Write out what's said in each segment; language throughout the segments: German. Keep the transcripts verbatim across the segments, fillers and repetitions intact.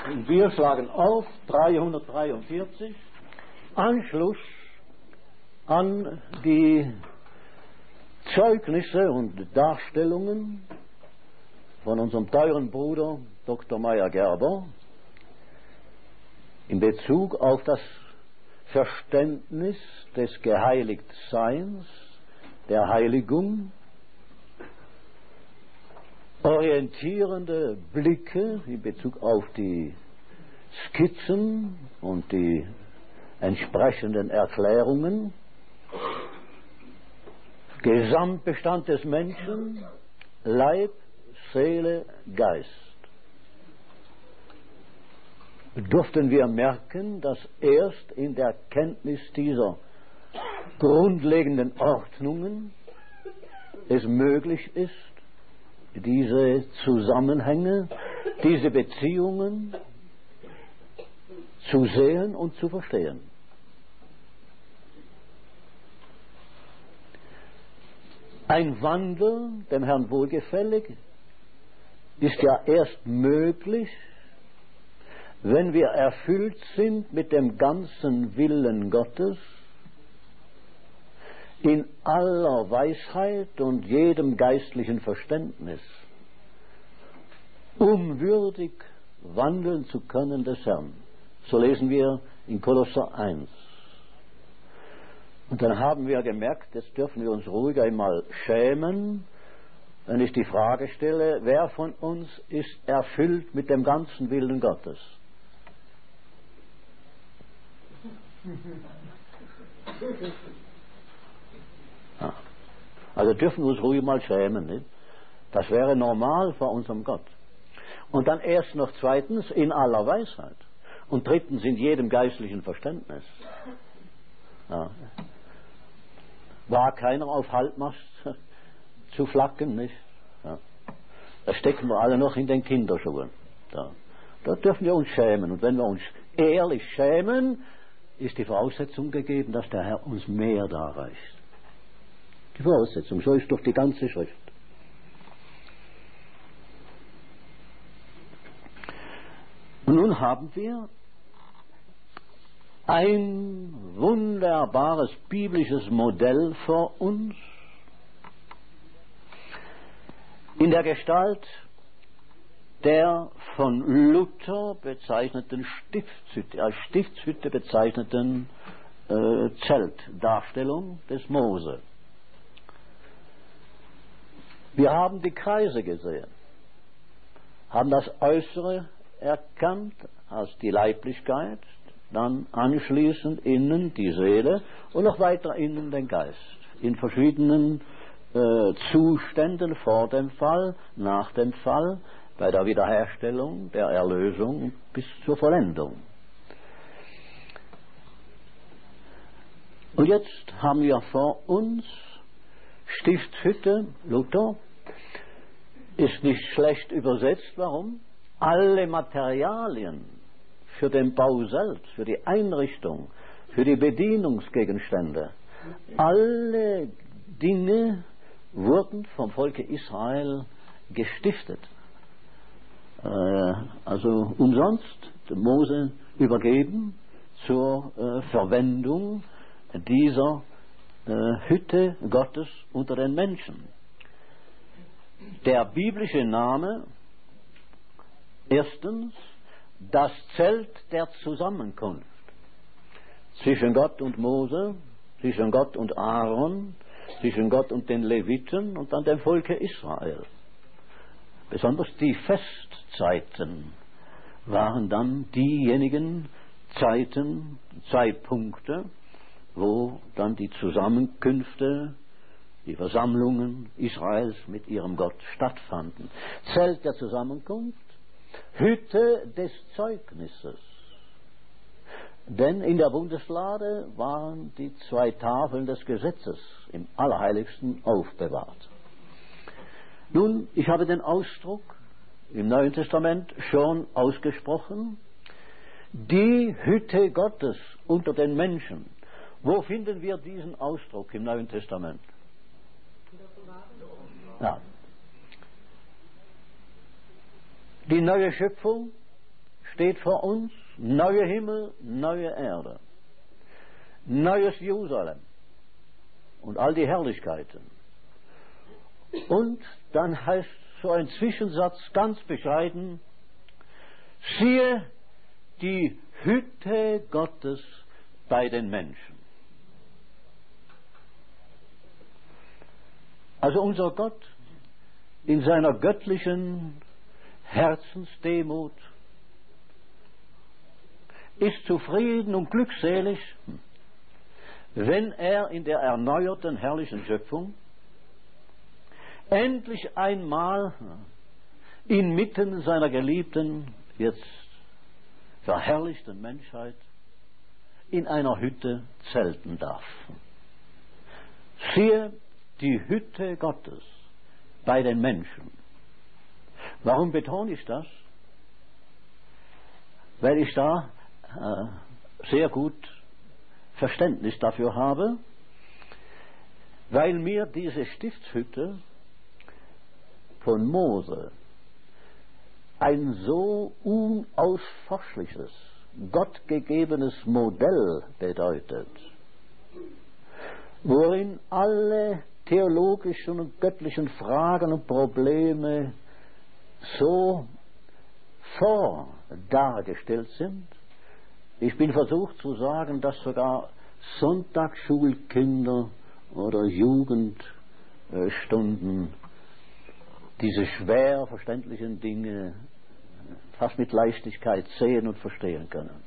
Wir schlagen auf dreihundertdreiundvierzig, Anschluss an die Zeugnisse und Darstellungen von unserem teuren Bruder Doktor Meyer-Gerber in Bezug auf das Verständnis des Geheiligtseins, der Heiligung, orientierende Blicke in Bezug auf die Skizzen und die entsprechenden Erklärungen, Gesamtbestand des Menschen, Leib, Seele, Geist. Durften wir merken, dass erst in der Kenntnis dieser grundlegenden Ordnungen es möglich ist, diese Zusammenhänge, diese Beziehungen zu sehen und zu verstehen. Ein Wandel, dem Herrn wohlgefällig, ist ja erst möglich, wenn wir erfüllt sind mit dem ganzen Willen Gottes, in aller Weisheit und jedem geistlichen Verständnis, um würdig wandeln zu können des Herrn. So lesen wir in Kolosser eins. Und dann haben wir gemerkt, jetzt dürfen wir uns ruhig einmal schämen, wenn ich die Frage stelle, wer von uns ist erfüllt mit dem ganzen Willen Gottes? Ja. Also dürfen wir uns ruhig mal schämen. Nicht? Das wäre normal vor unserem Gott. Und dann erst noch zweitens in aller Weisheit. Und drittens in jedem geistlichen Verständnis. Ja. War keiner auf Halbmast zu flacken, nicht? Ja. Da stecken wir alle noch in den Kinderschuhen. Da. da dürfen wir uns schämen. Und wenn wir uns ehrlich schämen, ist die Voraussetzung gegeben, dass der Herr uns mehr darreicht. Die Voraussetzung, so ist doch die ganze Schrift. Und nun haben wir ein wunderbares biblisches Modell vor uns in der Gestalt der von Luther bezeichneten Stiftshütte, als Stiftshütte bezeichneten äh, Zeltdarstellung des Mose. Wir haben die Kreise gesehen, haben das Äußere erkannt als die Leiblichkeit, dann anschließend innen die Seele und noch weiter innen den Geist. In verschiedenen äh, Zuständen vor dem Fall, nach dem Fall, bei der Wiederherstellung, der Erlösung bis zur Vollendung. Und jetzt haben wir vor uns Stiftshütte, Luther, ist nicht schlecht übersetzt. Warum? Alle Materialien für den Bau selbst, für die Einrichtung, für die Bedienungsgegenstände, alle Dinge wurden vom Volke Israel gestiftet. Äh, also umsonst dem Mose übergeben zur äh, Verwendung dieser äh, Hütte Gottes unter den Menschen. Der biblische Name, erstens, das Zelt der Zusammenkunft zwischen Gott und Mose, zwischen Gott und Aaron, zwischen Gott und den Leviten und dann dem Volke Israel. Besonders die Festzeiten waren dann diejenigen Zeiten, Zeitpunkte, wo dann die Zusammenkünfte, die Versammlungen Israels mit ihrem Gott stattfanden. Zelt der Zusammenkunft, Hütte des Zeugnisses. Denn in der Bundeslade waren die zwei Tafeln des Gesetzes im Allerheiligsten aufbewahrt. Nun, ich habe den Ausdruck im Neuen Testament schon ausgesprochen, die Hütte Gottes unter den Menschen. Wo finden wir diesen Ausdruck im Neuen Testament? Ja. Die neue Schöpfung steht vor uns neuer Himmel, neue Erde, neues Jerusalem und all die Herrlichkeiten. Und dann heißt so ein Zwischensatz ganz bescheiden: Siehe die Hütte Gottes bei den Menschen. Also unser Gott in seiner göttlichen Herzensdemut ist zufrieden und glückselig, wenn er in der erneuerten herrlichen Schöpfung endlich einmal inmitten seiner geliebten, jetzt verherrlichten Menschheit in einer Hütte zelten darf. Siehe die Hütte Gottes bei den Menschen. Warum betone ich das? Weil ich da äh, sehr gut Verständnis dafür habe, weil mir diese Stiftshütte von Mose ein so unausforschliches, gottgegebenes Modell bedeutet, worin alle theologischen und göttlichen Fragen und Probleme so vor dargestellt sind. Ich bin versucht zu sagen, dass sogar Sonntagsschulkinder oder Jugendstunden diese schwer verständlichen Dinge fast mit Leichtigkeit sehen und verstehen können.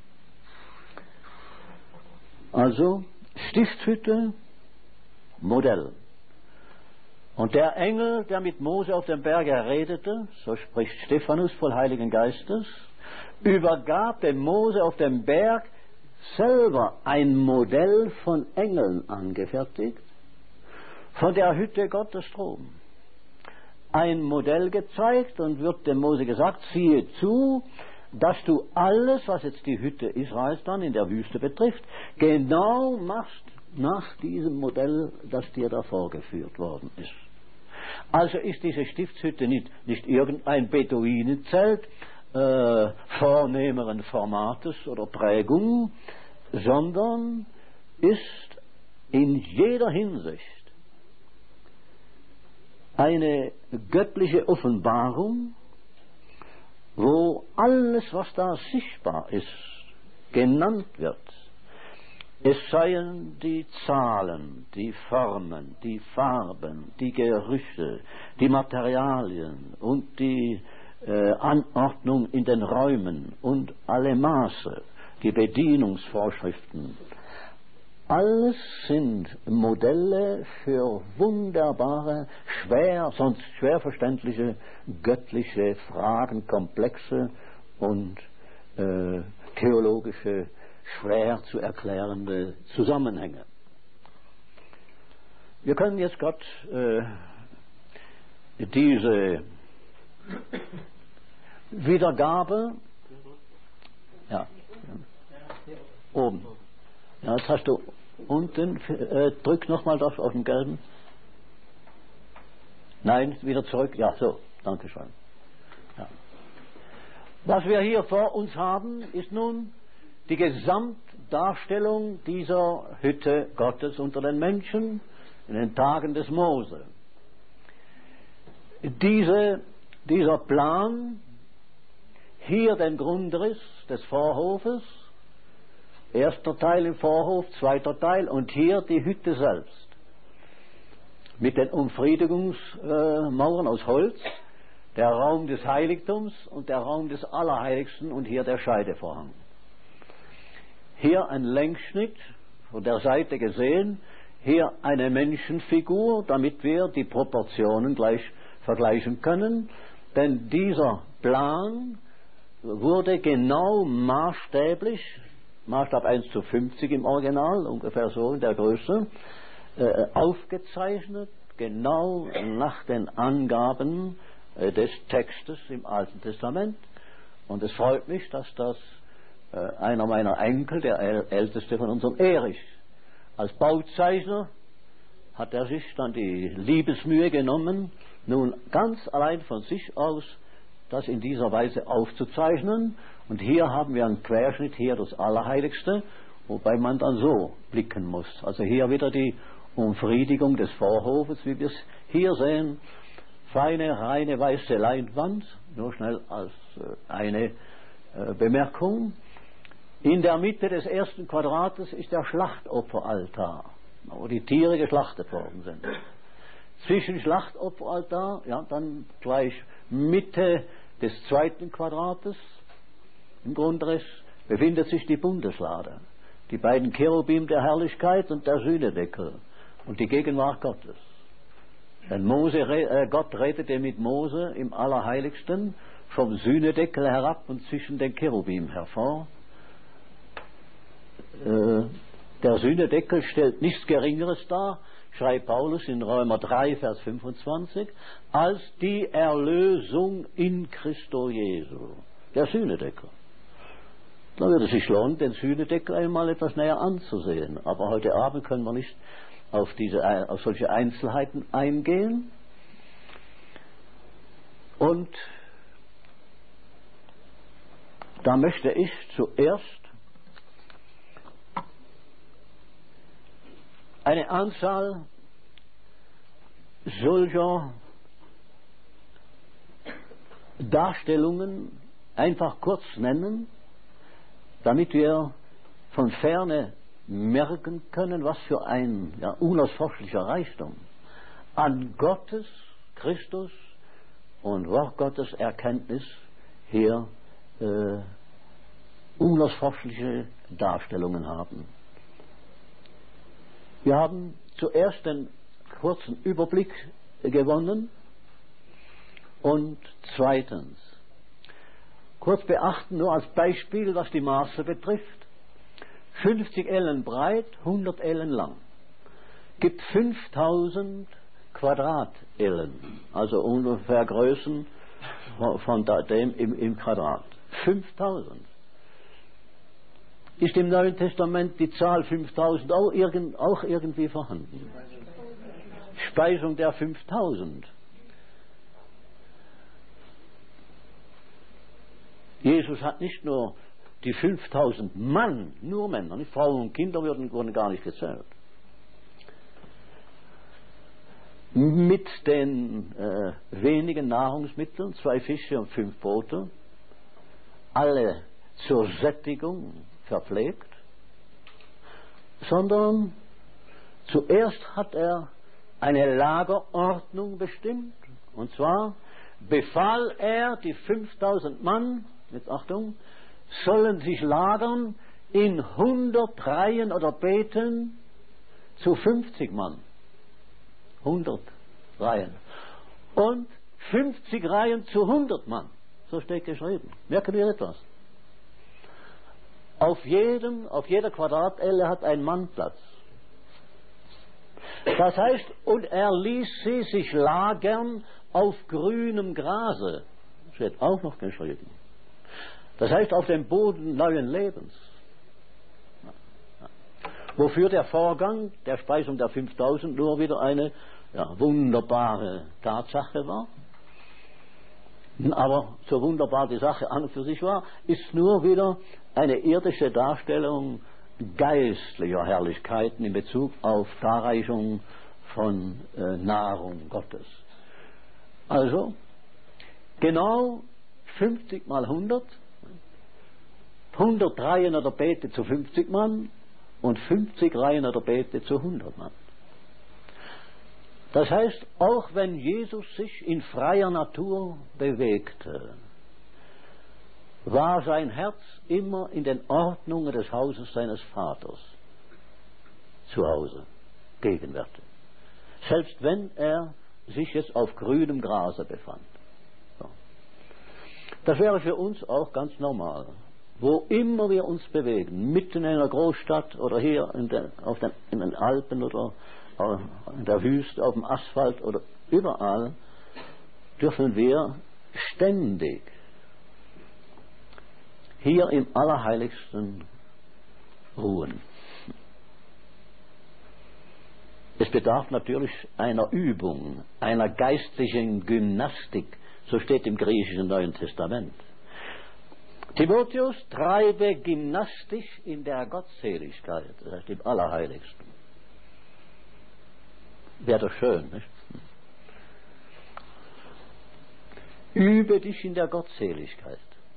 Also Stiftshütte, Modell. Und der Engel, der mit Mose auf dem Berge redete, so spricht Stephanus voll Heiligen Geistes, übergab dem Mose auf dem Berg selber ein Modell von Engeln angefertigt, von der Hütte Gottes droben. Ein Modell gezeigt und wird dem Mose gesagt: Siehe zu, dass du alles, was jetzt die Hütte Israels dann in der Wüste betrifft, genau machst nach diesem Modell, das dir da vorgeführt worden ist. Also ist diese Stiftshütte nicht, nicht irgendein Beduinenzelt äh, vornehmeren Formates oder Prägung, sondern ist in jeder Hinsicht eine göttliche Offenbarung, wo alles, was da sichtbar ist, genannt wird. Es seien die Zahlen, die Formen, die Farben, die Gerüche, die Materialien und die äh, Anordnung in den Räumen und alle Maße, die Bedienungsvorschriften. Alles sind Modelle für wunderbare, schwer, sonst schwer verständliche göttliche Fragen, komplexe und äh, theologische, schwer zu erklärende Zusammenhänge. Wir können jetzt Gott äh, diese Wiedergabe, ja, oben, ja, jetzt hast du unten, äh, drück nochmal das auf den gelben. Nein, wieder zurück, ja, so, danke schön. Ja. Was wir hier vor uns haben, ist nun die Gesamtdarstellung dieser Hütte Gottes unter den Menschen in den Tagen des Mose. Diese, dieser Plan, hier den Grundriss des Vorhofes, erster Teil im Vorhof, zweiter Teil und hier die Hütte selbst mit den Umfriedigungsmauern aus Holz, der Raum des Heiligtums und der Raum des Allerheiligsten und hier der Scheidevorhang. Hier ein Längsschnitt von der Seite gesehen, hier eine Menschenfigur, damit wir die Proportionen gleich vergleichen können, denn dieser Plan wurde genau maßstäblich, Maßstab eins zu fünfzig im Original, ungefähr so in der Größe, äh, aufgezeichnet, genau nach den Angaben äh, des Textes im Alten Testament. Und es freut mich, dass das einer meiner Enkel, der älteste von unserem Erich, als Bauzeichner hat er sich dann die Liebesmühe genommen, nun ganz allein von sich aus das in dieser Weise aufzuzeichnen Und hier haben wir einen Querschnitt, hier das Allerheiligste, wobei man dann so blicken muss. Also hier wieder die Umfriedigung des Vorhofes, wie wir es hier sehen. Feine, reine, weiße Leinwand, nur schnell als eine äh, Bemerkung. In der Mitte des ersten Quadrates ist der Schlachtopferaltar, wo die Tiere geschlachtet worden sind. Zwischen Schlachtopferaltar, ja, dann gleich Mitte des zweiten Quadrates, im Grundriss, befindet sich die Bundeslade. Die beiden Cherubim der Herrlichkeit und der Sühnedeckel und die Gegenwart Gottes. Denn Mose, äh, Gott redete mit Mose im Allerheiligsten vom Sühnedeckel herab und zwischen den Cherubim hervor. Äh, der Sühnedeckel stellt nichts Geringeres dar, schreibt Paulus in Römer drei, Vers fünfundzwanzig, als die Erlösung in Christo Jesu. Der Sühnedeckel. Da würde es sich lohnen, den Sühnedeckel einmal etwas näher anzusehen. Aber heute Abend können wir nicht auf, diese, auf solche Einzelheiten eingehen. Und da möchte ich zuerst eine Anzahl solcher Darstellungen einfach kurz nennen, damit wir von ferne merken können, was für ein ja, unausforschlicher Reichtum an Gottes, Christus und Wort Gottes Erkenntnis hier äh, unausforschliche Darstellungen haben. Wir haben zuerst den kurzen Überblick gewonnen und zweitens kurz beachten, nur als Beispiel, was die Maße betrifft. fünfzig Ellen breit, hundert Ellen lang. Gibt fünftausend Quadratellen, also ungefähr Größen von dem im, im Quadrat. fünftausend. Ist im Neuen Testament die Zahl fünftausend auch, irgend, auch irgendwie vorhanden? Speisung der fünftausend. Jesus hat nicht nur die fünftausend Mann, nur Männer, nicht Frauen und Kinder wurden, wurden gar nicht gezählt. Mit den äh, wenigen Nahrungsmitteln, zwei Fische und fünf Brote, alle zur Sättigung verpflegt, sondern zuerst hat er eine Lagerordnung bestimmt, und zwar befahl er, die fünftausend Mann, jetzt Achtung, sollen sich lagern in hundert Reihen oder Beeten zu fünfzig Mann. hundert Reihen. Und fünfzig Reihen zu hundert Mann. So steht geschrieben. Merken wir etwas? Auf jedem, auf jeder Quadratelle hat ein Mann Platz. Das heißt, und er ließ sie sich lagern auf grünem Grase. Steht auch noch geschrieben. Das heißt, auf dem Boden neuen Lebens. Wofür der Vorgang der Speisung der fünftausend nur wieder eine ja, wunderbare Tatsache war. Aber so wunderbar die Sache an und für sich war, ist nur wieder eine irdische Darstellung geistlicher Herrlichkeiten in Bezug auf Darreichung von äh, Nahrung Gottes. Also, genau fünfzig mal hundert, hundert Reihen oder Beete zu fünfzig Mann und fünfzig Reihen oder Beete zu hundert Mann. Das heißt, auch wenn Jesus sich in freier Natur bewegte, war sein Herz immer in den Ordnungen des Hauses seines Vaters zu Hause, gegenwärtig. Selbst wenn er sich jetzt auf grünem Grase befand. So. Das wäre für uns auch ganz normal. Wo immer wir uns bewegen, mitten in einer Großstadt oder hier in den, auf den, in den Alpen oder in der Wüste, auf dem Asphalt oder überall, dürfen wir ständig hier im Allerheiligsten ruhen. Es bedarf natürlich einer Übung, einer geistlichen Gymnastik, so steht im griechischen Neuen Testament. Timotheus, treibe gymnastisch in der Gottseligkeit, das heißt im Allerheiligsten. Wäre doch schön, nicht? Übe dich in der Gottseligkeit.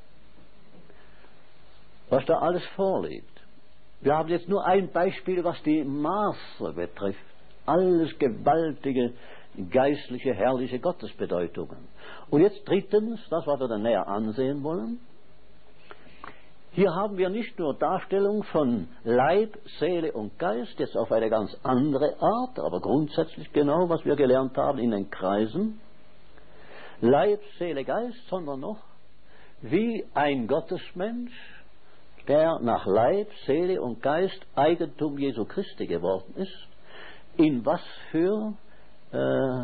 Was da alles vorliegt. Wir haben jetzt nur ein Beispiel, was die Maße betrifft. Alles gewaltige, geistliche, herrliche Gottesbedeutungen. Und jetzt drittens, das, was wir dann näher ansehen wollen. Hier haben wir nicht nur Darstellung von Leib, Seele und Geist, jetzt auf eine ganz andere Art, aber grundsätzlich genau, was wir gelernt haben in den Kreisen. Leib, Seele, Geist, sondern noch wie ein Gottesmensch, der nach Leib, Seele und Geist Eigentum Jesu Christi geworden ist, in was für äh,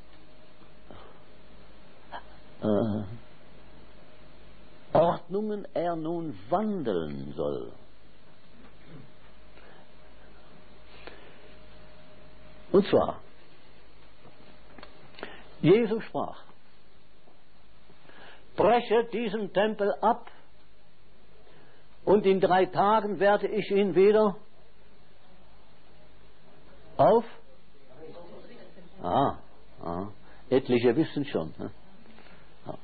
äh, Ordnungen er nun wandeln soll. Und zwar, Jesus sprach, breche diesen Tempel ab, und in drei Tagen werde ich ihn wieder auf. Ah, ah, etliche wissen schon. Ne? Ja.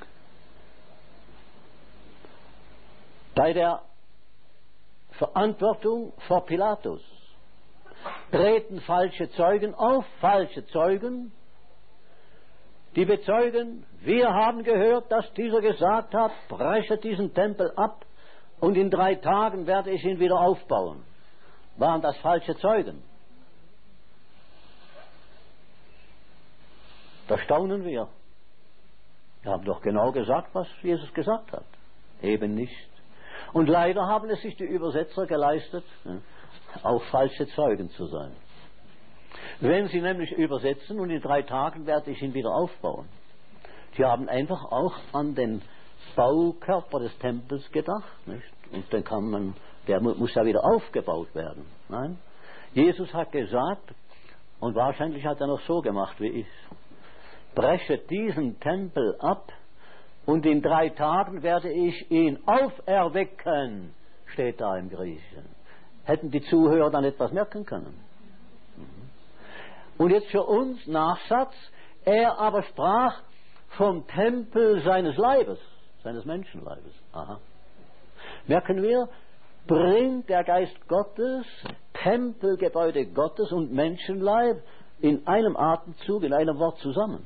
Bei der Verantwortung vor Pilatus treten falsche Zeugen auf, falsche Zeugen, die bezeugen, wir haben gehört, dass dieser gesagt hat, breche diesen Tempel ab, und in drei Tagen werde ich ihn wieder aufbauen. Waren das falsche Zeugen? Da staunen wir. Wir haben doch genau gesagt, was Jesus gesagt hat. Eben nicht. Und leider haben es sich die Übersetzer geleistet, auch falsche Zeugen zu sein. Wenn sie nämlich übersetzen und in drei Tagen werde ich ihn wieder aufbauen. Sie haben einfach auch an den Baukörper des Tempels gedacht, nicht? Und dann kann man, der muss ja wieder aufgebaut werden. Nein? Jesus hat gesagt, und wahrscheinlich hat er noch so gemacht wie ich, breche diesen Tempel ab und in drei Tagen werde ich ihn auferwecken, steht da im Griechischen. Hätten die Zuhörer dann etwas merken können. Und jetzt für uns Nachsatz, er aber sprach vom Tempel seines Leibes, seines Menschenleibes. Aha. Merken wir, bringt der Geist Gottes, Tempelgebäude Gottes und Menschenleib in einem Atemzug, in einem Wort zusammen.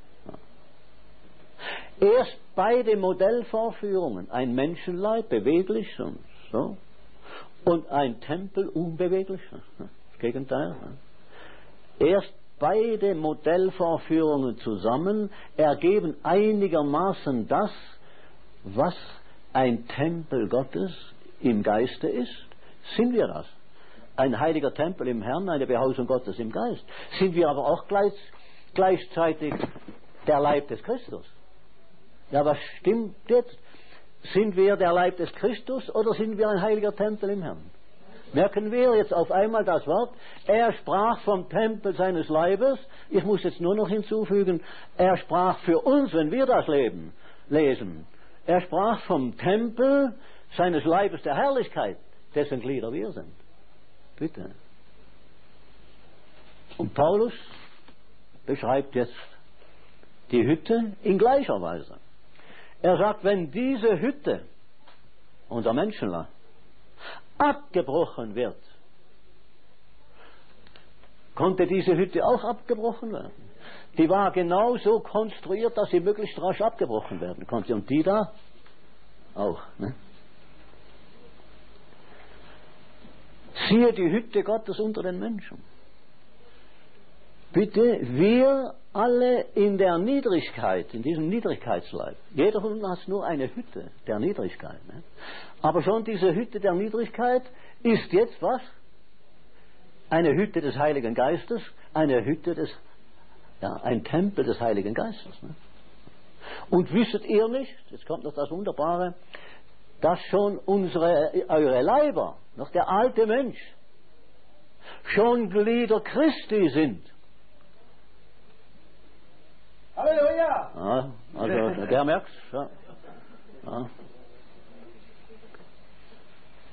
Ja. Erst beide Modellvorführungen, ein Menschenleib beweglich und so, und ein Tempel unbeweglich, das Gegenteil. Ja. Erst beide Modellvorführungen zusammen ergeben einigermaßen das, was ein Tempel Gottes im Geiste ist. Sind wir das? Ein heiliger Tempel im Herrn, eine Behausung Gottes im Geist. Sind wir aber auch gleich, gleichzeitig der Leib des Christus? Ja, was stimmt jetzt? Sind wir der Leib des Christus oder sind wir ein heiliger Tempel im Herrn? Merken wir jetzt auf einmal das Wort, er sprach vom Tempel seines Leibes, ich muss jetzt nur noch hinzufügen, er sprach für uns, wenn wir das leben, lesen, er sprach vom Tempel seines Leibes der Herrlichkeit, dessen Glieder wir sind. Bitte. Und Paulus beschreibt jetzt die Hütte in gleicher Weise. Er sagt, wenn diese Hütte, unser Menschenleib, abgebrochen wird, konnte diese Hütte auch abgebrochen werden. Die war genauso konstruiert, dass sie möglichst rasch abgebrochen werden konnte. Und die da auch. Ne? Siehe die Hütte Gottes unter den Menschen. Bitte, wir alle in der Niedrigkeit, in diesem Niedrigkeitsleib. Jeder von uns hat nur eine Hütte der Niedrigkeit. Ne? Aber schon diese Hütte der Niedrigkeit ist jetzt was? Eine Hütte des Heiligen Geistes, eine Hütte des, ja, ein Tempel des Heiligen Geistes. Ne? Und wisset ihr nicht, jetzt kommt noch das Wunderbare, dass schon unsere, eure Leiber, noch der alte Mensch, schon Glieder Christi sind. Halleluja! Ja, also der merkt's. Ja. Ja.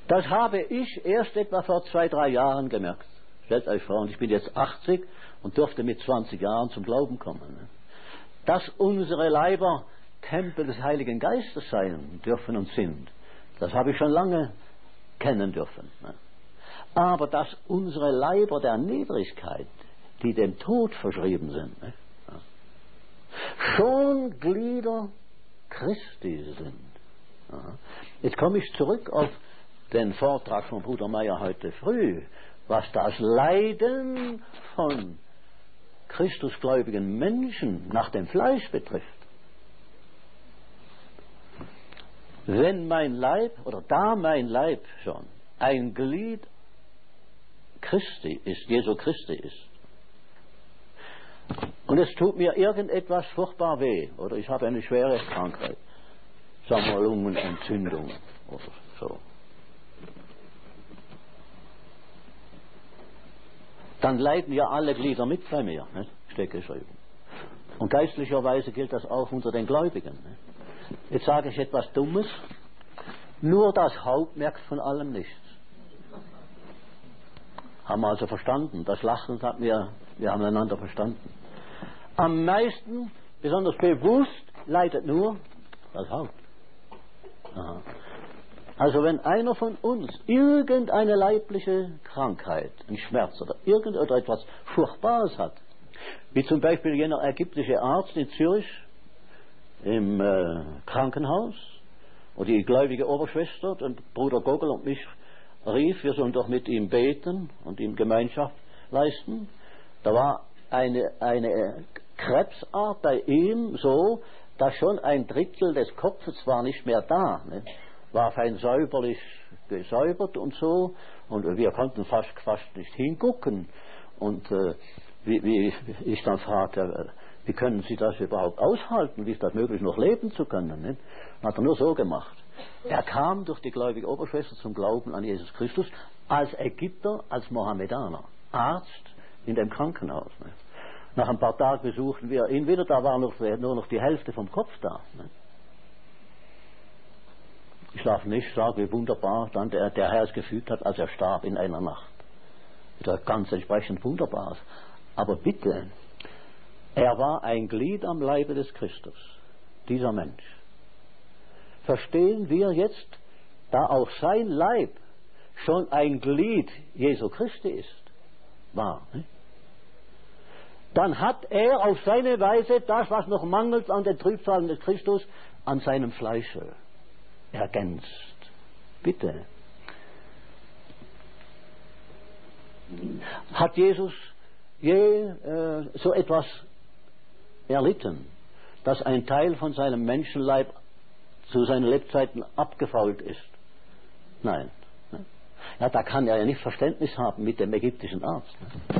Das habe ich erst etwa vor zwei, drei Jahren gemerkt. Stellt euch vor, und ich bin jetzt achtzig und durfte mit zwanzig Jahren zum Glauben kommen. Dass unsere Leiber Tempel des Heiligen Geistes sein dürfen und sind, das habe ich schon lange kennen dürfen. Aber dass unsere Leiber der Niedrigkeit, die dem Tod verschrieben sind, schon Glieder Christi sind. Jetzt komme ich zurück auf den Vortrag von Bruder Meyer heute früh, was das Leiden von christusgläubigen Menschen nach dem Fleisch betrifft. Wenn mein Leib, oder da mein Leib schon, ein Glied Christi ist, Jesu Christi ist, und es tut mir irgendetwas furchtbar weh, oder ich habe eine schwere Krankheit, sagen wir Lungenentzündung oder so, dann leiden ja alle Glieder mit bei mir, ne? Steht geschrieben. Und geistlicherweise gilt das auch unter den Gläubigen. Ne? Jetzt sage ich etwas Dummes, nur das Haupt merkt von allem nichts. Haben wir also verstanden, das Lachen hat mir, wir haben einander verstanden. Am meisten, besonders bewusst, leidet nur das Haupt. Aha. Also wenn einer von uns irgendeine leibliche Krankheit, einen Schmerz oder irgendetwas Furchtbares hat, wie zum Beispiel jener ägyptische Arzt in Zürich im äh, Krankenhaus, wo die gläubige Oberschwester, den Bruder Gogel und mich rief, wir sollen doch mit ihm beten und ihm Gemeinschaft leisten. Da war eine, eine Krebsart bei ihm so, dass schon ein Drittel des Kopfes war nicht mehr da. Ne? War fein säuberlich gesäubert und so, und wir konnten fast, fast nicht hingucken. Und äh, wie, wie ich dann fragte, wie können Sie das überhaupt aushalten, wie ist das möglich, noch leben zu können? Ne? Hat er nur so gemacht. Er kam durch die gläubige Oberschwester zum Glauben an Jesus Christus als Ägypter, als Mohammedaner, Arzt in dem Krankenhaus. Ne? Nach ein paar Tagen besuchten wir ihn wieder, da war noch, nur noch die Hälfte vom Kopf da. Ne? Ich darf nicht sagen, wie wunderbar dann der, der Herr es gefühlt hat, als er starb in einer Nacht. Das war ganz entsprechend wunderbar. Aber bitte, er war ein Glied am Leibe des Christus, dieser Mensch. Verstehen wir jetzt, da auch sein Leib schon ein Glied Jesu Christi ist, war, ne? Dann hat er auf seine Weise das, was noch mangelt an den Trübsalen des Christus, an seinem Fleische ergänzt. Bitte. Hat Jesus je äh, so etwas erlitten, dass ein Teil von seinem Menschenleib zu seinen Lebzeiten abgefault ist? Nein. Ne? Ja, da kann er ja nicht Verständnis haben mit dem ägyptischen Arzt. Ne?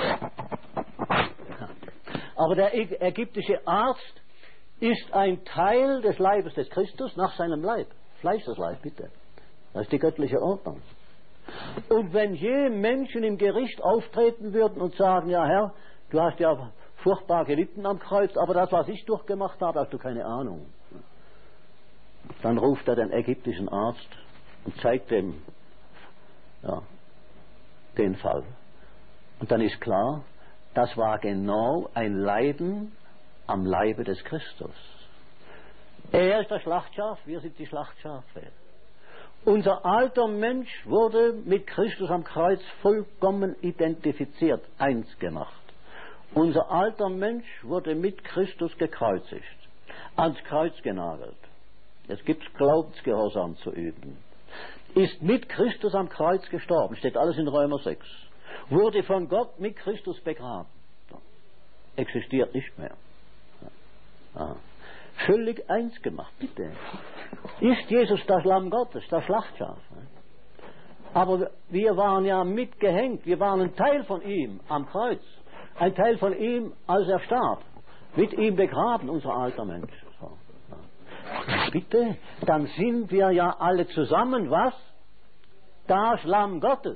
Aber der ägyptische Arzt ist ein Teil des Leibes des Christus nach seinem Leib. Fleischesleib, bitte. Das ist die göttliche Ordnung. Und wenn je Menschen im Gericht auftreten würden und sagen, ja Herr, du hast ja furchtbar gelitten am Kreuz, aber das, was ich durchgemacht habe, hast du keine Ahnung. Dann ruft er den ägyptischen Arzt und zeigt dem ja, den Fall. Und dann ist klar, das war genau ein Leiden am Leibe des Christus. Er ist das Schlachtschaf, wir sind die Schlachtschafe. Unser alter Mensch wurde mit Christus am Kreuz vollkommen identifiziert, eins gemacht. Unser alter Mensch wurde mit Christus gekreuzigt, ans Kreuz genagelt. Es gibt Glaubensgehorsam zu üben. Ist mit Christus am Kreuz gestorben, steht alles in Römer sechs. Wurde von Gott mit Christus begraben. Existiert nicht mehr. Ja. Völlig eins gemacht, bitte. Ist Jesus das Lamm Gottes, das Schlachtschaf? Aber wir waren ja mitgehängt, wir waren ein Teil von ihm am Kreuz. Ein Teil von ihm, als er starb. Mit ihm begraben, unser alter Mensch. So, ja. Bitte, dann sind wir ja alle zusammen, was? Das Lamm Gottes.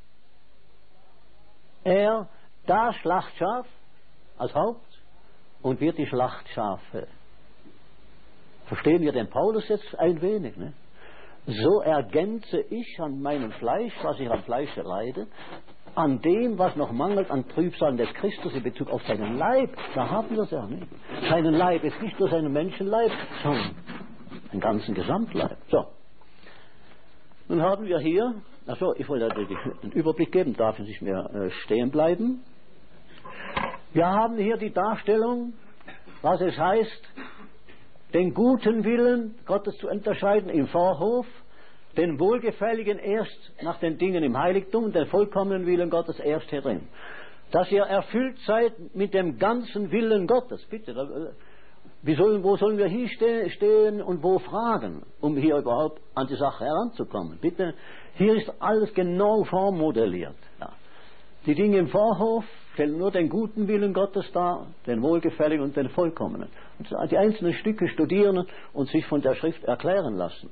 Er, das Schlachtschaf als Haupt und wir die Schlachtschafe. Verstehen wir den Paulus jetzt ein wenig? Ne? so ergänze ich an meinem Fleisch, was ich am Fleische leide, an dem, was noch mangelt an Trübsalen des Christus in Bezug auf seinen Leib. Da haben wir es ja nicht. Seinen Leib ist nicht nur seinen Menschenleib, sondern den ganzen Gesamtleib. So. Nun haben wir hier, achso, ich wollte den Überblick geben, darf ich nicht mehr äh, stehen bleiben. Wir haben hier die Darstellung, was es heißt, den guten Willen Gottes zu unterscheiden im Vorhof, den wohlgefälligen erst nach den Dingen im Heiligtum, den vollkommenen Willen Gottes erst hier drin. Dass ihr erfüllt seid mit dem ganzen Willen Gottes. Bitte, da, wie sollen, wo sollen wir hier ste stehen und wo fragen, um hier überhaupt an die Sache heranzukommen? Bitte, hier ist alles genau vormodelliert. Ja. Die Dinge im Vorhof stellen nur den guten Willen Gottes dar, den wohlgefälligen und den vollkommenen. Und die einzelnen Stücke studieren und sich von der Schrift erklären lassen.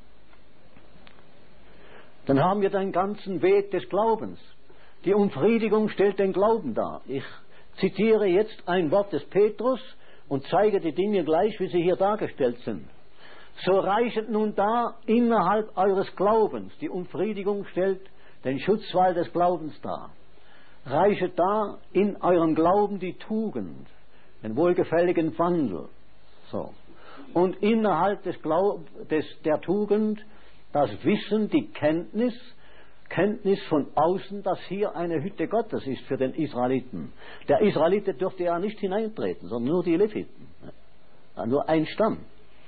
Dann haben wir den ganzen Weg des Glaubens. Die Umfriedigung stellt den Glauben dar. Ich zitiere jetzt ein Wort des Petrus und zeige die Dinge gleich, wie sie hier dargestellt sind. So reichet nun da innerhalb eures Glaubens. Die Umfriedigung stellt den Schutzwall des Glaubens dar. Reichet da in eurem Glauben die Tugend, den wohlgefälligen Wandel. So. Und innerhalb des Glaub des, der Tugend das Wissen, die Kenntnis, Kenntnis von außen, dass hier eine Hütte Gottes ist für den Israeliten. Der Israelite dürfte ja nicht hineintreten, sondern nur die Leviten. Ja, nur ein Stamm.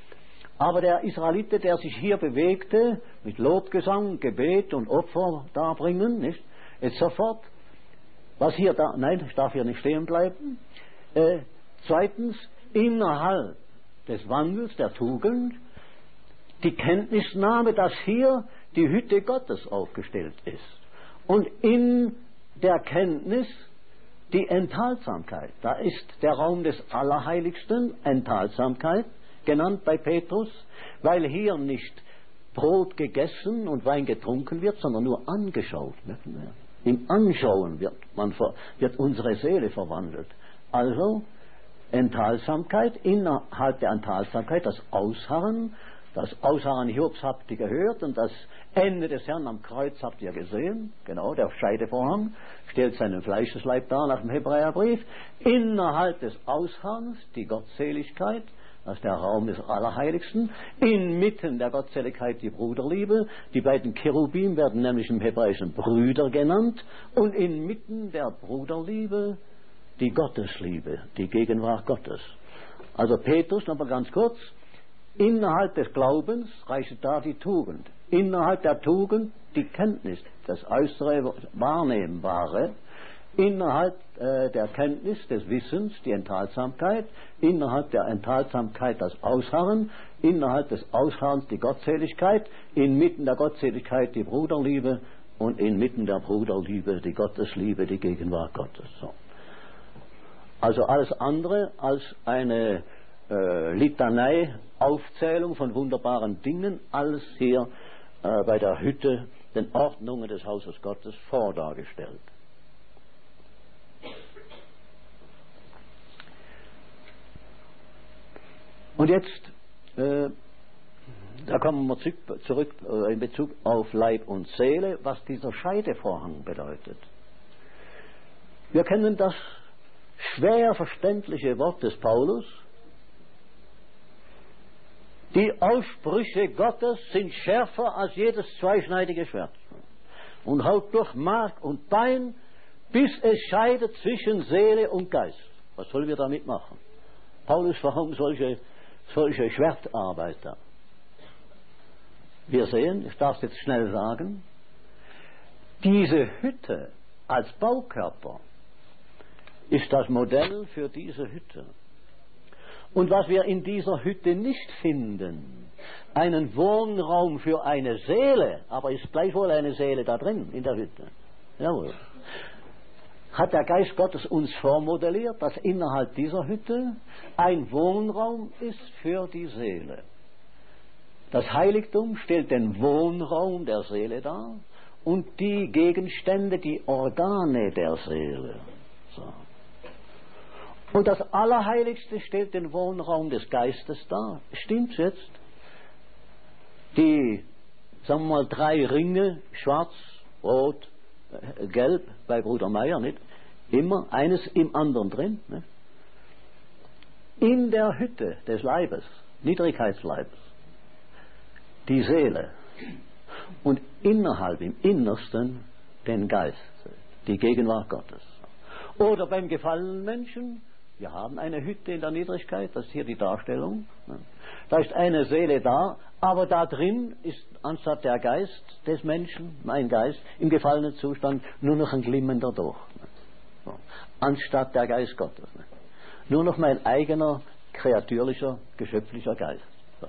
Aber der Israelite, der sich hier bewegte, mit Lobgesang, Gebet und Opfer darbringen, nicht? Jetzt sofort, was hier da, nein, ich darf hier nicht stehen bleiben. Äh, zweitens, innerhalb des Wandels, der Tugend, die Kenntnisnahme, dass hier die Hütte Gottes aufgestellt ist. Und in der Kenntnis die Enthaltsamkeit. Da ist der Raum des Allerheiligsten, Enthaltsamkeit, genannt bei Petrus, weil hier nicht Brot gegessen und Wein getrunken wird, sondern nur angeschaut wird. Im Anschauen wird, man, wird unsere Seele verwandelt. Also Enthaltsamkeit, innerhalb der Enthaltsamkeit das Ausharren. Das Ausharren Hiobs habt ihr gehört und das Ende des Herrn am Kreuz habt ihr gesehen. Genau, der Scheidevorhang stellt seinen Fleischesleib dar nach dem Hebräerbrief. Innerhalb des Ausharrens die Gottseligkeit, das ist der Raum des Allerheiligsten. Inmitten der Gottseligkeit die Bruderliebe. Die beiden Cherubim werden nämlich im Hebräischen Brüder genannt. Und inmitten der Bruderliebe die Gottesliebe, die Gegenwart Gottes. Also Petrus, nochmal ganz kurz. Innerhalb des Glaubens reicht da die Tugend. Innerhalb der Tugend die Kenntnis, das äußere Wahrnehmbare. Innerhalb äh, der Kenntnis des Wissens die Enthaltsamkeit. Innerhalb der Enthaltsamkeit das Ausharren. Innerhalb des Ausharrens die Gottseligkeit. Inmitten der Gottseligkeit die Bruderliebe. Und inmitten der Bruderliebe die Gottesliebe, die Gegenwart Gottes. So. Also alles andere als eine Äh, Litanei, Aufzählung von wunderbaren Dingen, alles hier äh, bei der Hütte, den Ordnungen des Hauses Gottes vordargestellt. Und jetzt, äh, da kommen wir zurück, zurück äh, in Bezug auf Leib und Seele, was dieser Scheidevorhang bedeutet. Wir kennen das schwer verständliche Wort des Paulus. Die Aussprüche Gottes sind schärfer als jedes zweischneidige Schwert und haut durch Mark und Bein, bis es scheidet zwischen Seele und Geist. Was sollen wir damit machen? Paulus, warum solche, solche Schwertarbeit da? Wir sehen, ich darf es jetzt schnell sagen, diese Hütte als Baukörper ist das Modell für diese Hütte. Und was wir in dieser Hütte nicht finden, einen Wohnraum für eine Seele, aber ist gleichwohl eine Seele da drin, in der Hütte. Jawohl. Hat der Geist Gottes uns vormodelliert, dass innerhalb dieser Hütte ein Wohnraum ist für die Seele. Das Heiligtum stellt den Wohnraum der Seele dar und die Gegenstände, die Organe der Seele. So. Und das Allerheiligste stellt den Wohnraum des Geistes dar. Stimmt's jetzt? Die sagen wir mal, drei Ringe, schwarz, rot, äh, gelb, bei Bruder Meier, nicht? Immer eines im anderen drin. Nicht? In der Hütte des Leibes, Niedrigkeitsleibes, die Seele und innerhalb, im Innersten, den Geist, die Gegenwart Gottes. Oder beim gefallenen Menschen, wir haben eine Hütte in der Niedrigkeit, das ist hier die Darstellung. Da ist eine Seele da, aber da drin ist anstatt der Geist des Menschen, mein Geist, im gefallenen Zustand nur noch ein glimmender Durch. So. Anstatt der Geist Gottes. Nur noch mein eigener, kreatürlicher, geschöpflicher Geist. So.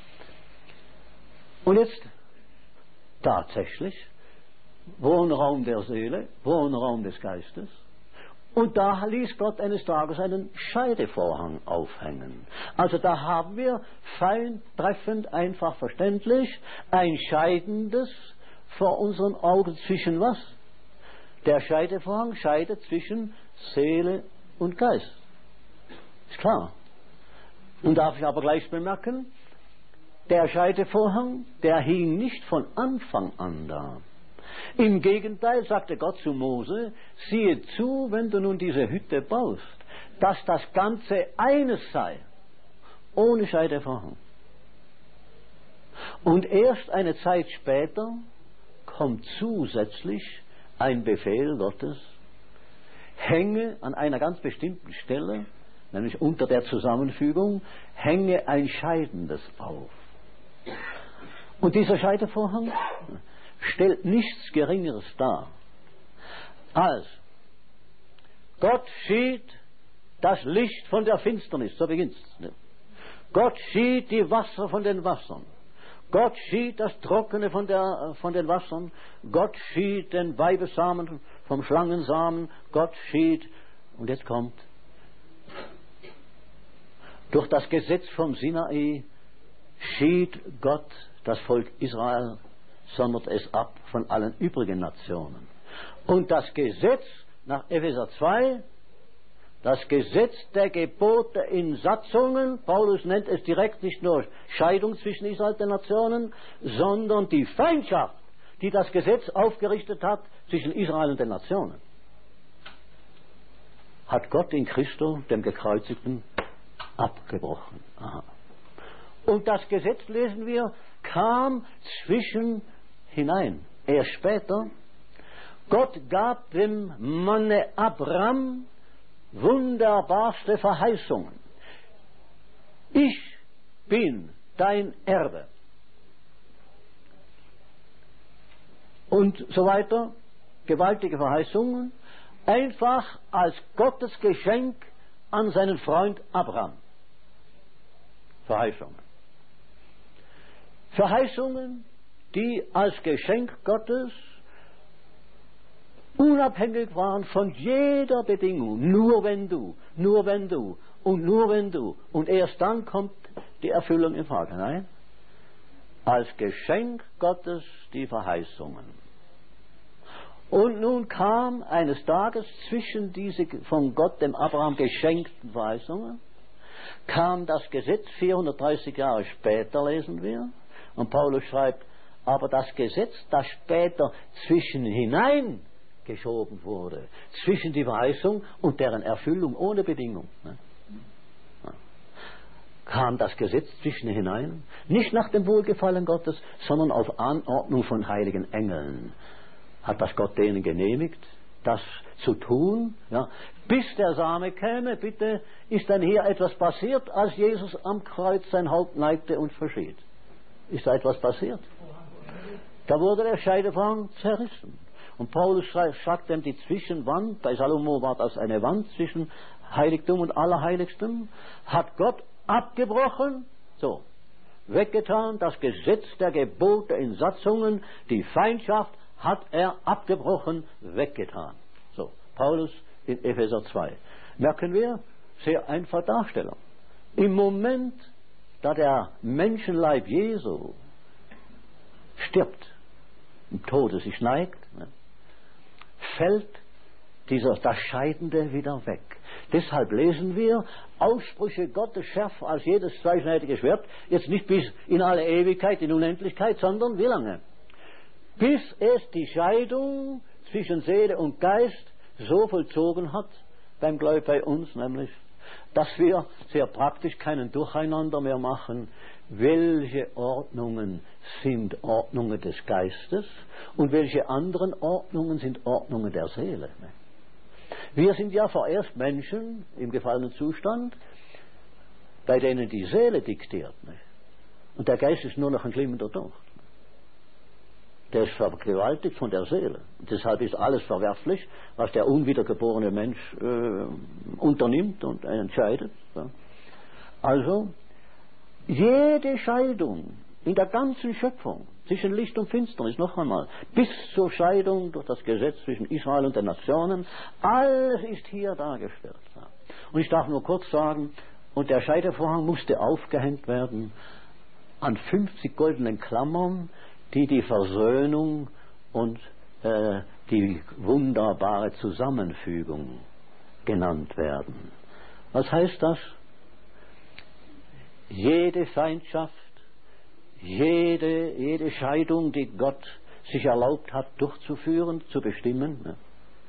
Und jetzt tatsächlich Wohnraum der Seele, Wohnraum des Geistes. Und da ließ Gott eines Tages einen Scheidevorhang aufhängen. Also da haben wir fein, treffend, einfach verständlich ein Scheidendes vor unseren Augen zwischen was? Der Scheidevorhang scheidet zwischen Seele und Geist. Ist klar. Und darf ich aber gleich bemerken, der Scheidevorhang, der hing nicht von Anfang an da. Im Gegenteil sagte Gott zu Mose, siehe zu, wenn du nun diese Hütte baust, dass das Ganze eines sei, ohne Scheidevorhang. Und erst eine Zeit später kommt zusätzlich ein Befehl Gottes, hänge an einer ganz bestimmten Stelle, nämlich unter der Zusammenfügung, hänge ein Scheidendes auf. Und dieser Scheidevorhang stellt nichts Geringeres dar, als Gott schied das Licht von der Finsternis, so beginnt es. Gott schied die Wasser von den Wassern. Gott schied das Trockene von, der, von den Wassern. Gott schied den Weibessamen vom Schlangensamen. Gott schied, und jetzt kommt, durch das Gesetz vom Sinai schied Gott das Volk Israel, sondert es ab von allen übrigen Nationen. Und das Gesetz, nach Epheser zwei, das Gesetz der Gebote in Satzungen, Paulus nennt es direkt nicht nur Scheidung zwischen Israel und den Nationen, sondern die Feindschaft, die das Gesetz aufgerichtet hat zwischen Israel und den Nationen, hat Gott in Christo, dem Gekreuzigten, abgebrochen. Aha. Und das Gesetz, lesen wir, kam zwischen hinein. Erst später, Gott gab dem Manne Abraham wunderbarste Verheißungen. Ich bin dein Erbe. Und so weiter, gewaltige Verheißungen, einfach als Gottes Geschenk an seinen Freund Abraham. Verheißungen. Verheißungen, die als Geschenk Gottes unabhängig waren von jeder Bedingung. Nur wenn du, nur wenn du und nur wenn du. Und erst dann kommt die Erfüllung in Frage. Nein, als Geschenk Gottes die Verheißungen. Und nun kam eines Tages zwischen diese von Gott dem Abraham geschenkten Verheißungen, kam das Gesetz vierhundertdreißig Jahre später, lesen wir. Und Paulus schreibt, aber das Gesetz, das später zwischen hinein geschoben wurde, zwischen die Verheißung und deren Erfüllung ohne Bedingung, ne? kam das Gesetz zwischen hinein, nicht nach dem Wohlgefallen Gottes, sondern auf Anordnung von heiligen Engeln. Hat das Gott denen genehmigt, das zu tun? Ja. Bis der Same käme, bitte, ist dann hier etwas passiert, als Jesus am Kreuz sein Haupt neigte und verschied. Ist da etwas passiert? Da wurde der Scheidevorhang zerrissen. Und Paulus sagt ihm, die Zwischenwand, bei Salomo war das eine Wand zwischen Heiligtum und Allerheiligstem, hat Gott abgebrochen, so, weggetan, das Gesetz der Gebote in Satzungen, die Feindschaft hat er abgebrochen, weggetan. So, Paulus in Epheser zwei. Merken wir, sehr einfache Darstellung. Im Moment, da der Menschenleib Jesu stirbt, im Tode sich neigt, ne, fällt dieser, das Scheidende wieder weg. Deshalb lesen wir, Aussprüche Gottes schärfer als jedes zweischneidige Schwert, jetzt nicht bis in alle Ewigkeit, in Unendlichkeit, sondern wie lange? bis es die Scheidung zwischen Seele und Geist so vollzogen hat, beim Gläubigen bei uns nämlich, dass wir sehr praktisch keinen Durcheinander mehr machen, welche Ordnungen sind Ordnungen des Geistes und welche anderen Ordnungen sind Ordnungen der Seele. Wir sind ja vorerst Menschen im gefallenen Zustand, bei denen die Seele diktiert. Und der Geist ist nur noch ein glimmender Docht. Der ist vergewaltigt von der Seele. Und deshalb ist alles verwerflich, was der unwiedergeborene Mensch äh, unternimmt und entscheidet. Ja. Also, jede Scheidung in der ganzen Schöpfung zwischen Licht und Finsternis, noch einmal, bis zur Scheidung durch das Gesetz zwischen Israel und den Nationen, alles ist hier dargestellt. Ja. Und ich darf nur kurz sagen, und der Scheidevorhang musste aufgehängt werden an fünfzig goldenen Klammern, die die Versöhnung und äh, die wunderbare Zusammenfügung genannt werden. Was heißt das? Jede Feindschaft, jede, jede Scheidung, die Gott sich erlaubt hat durchzuführen, zu bestimmen, ne,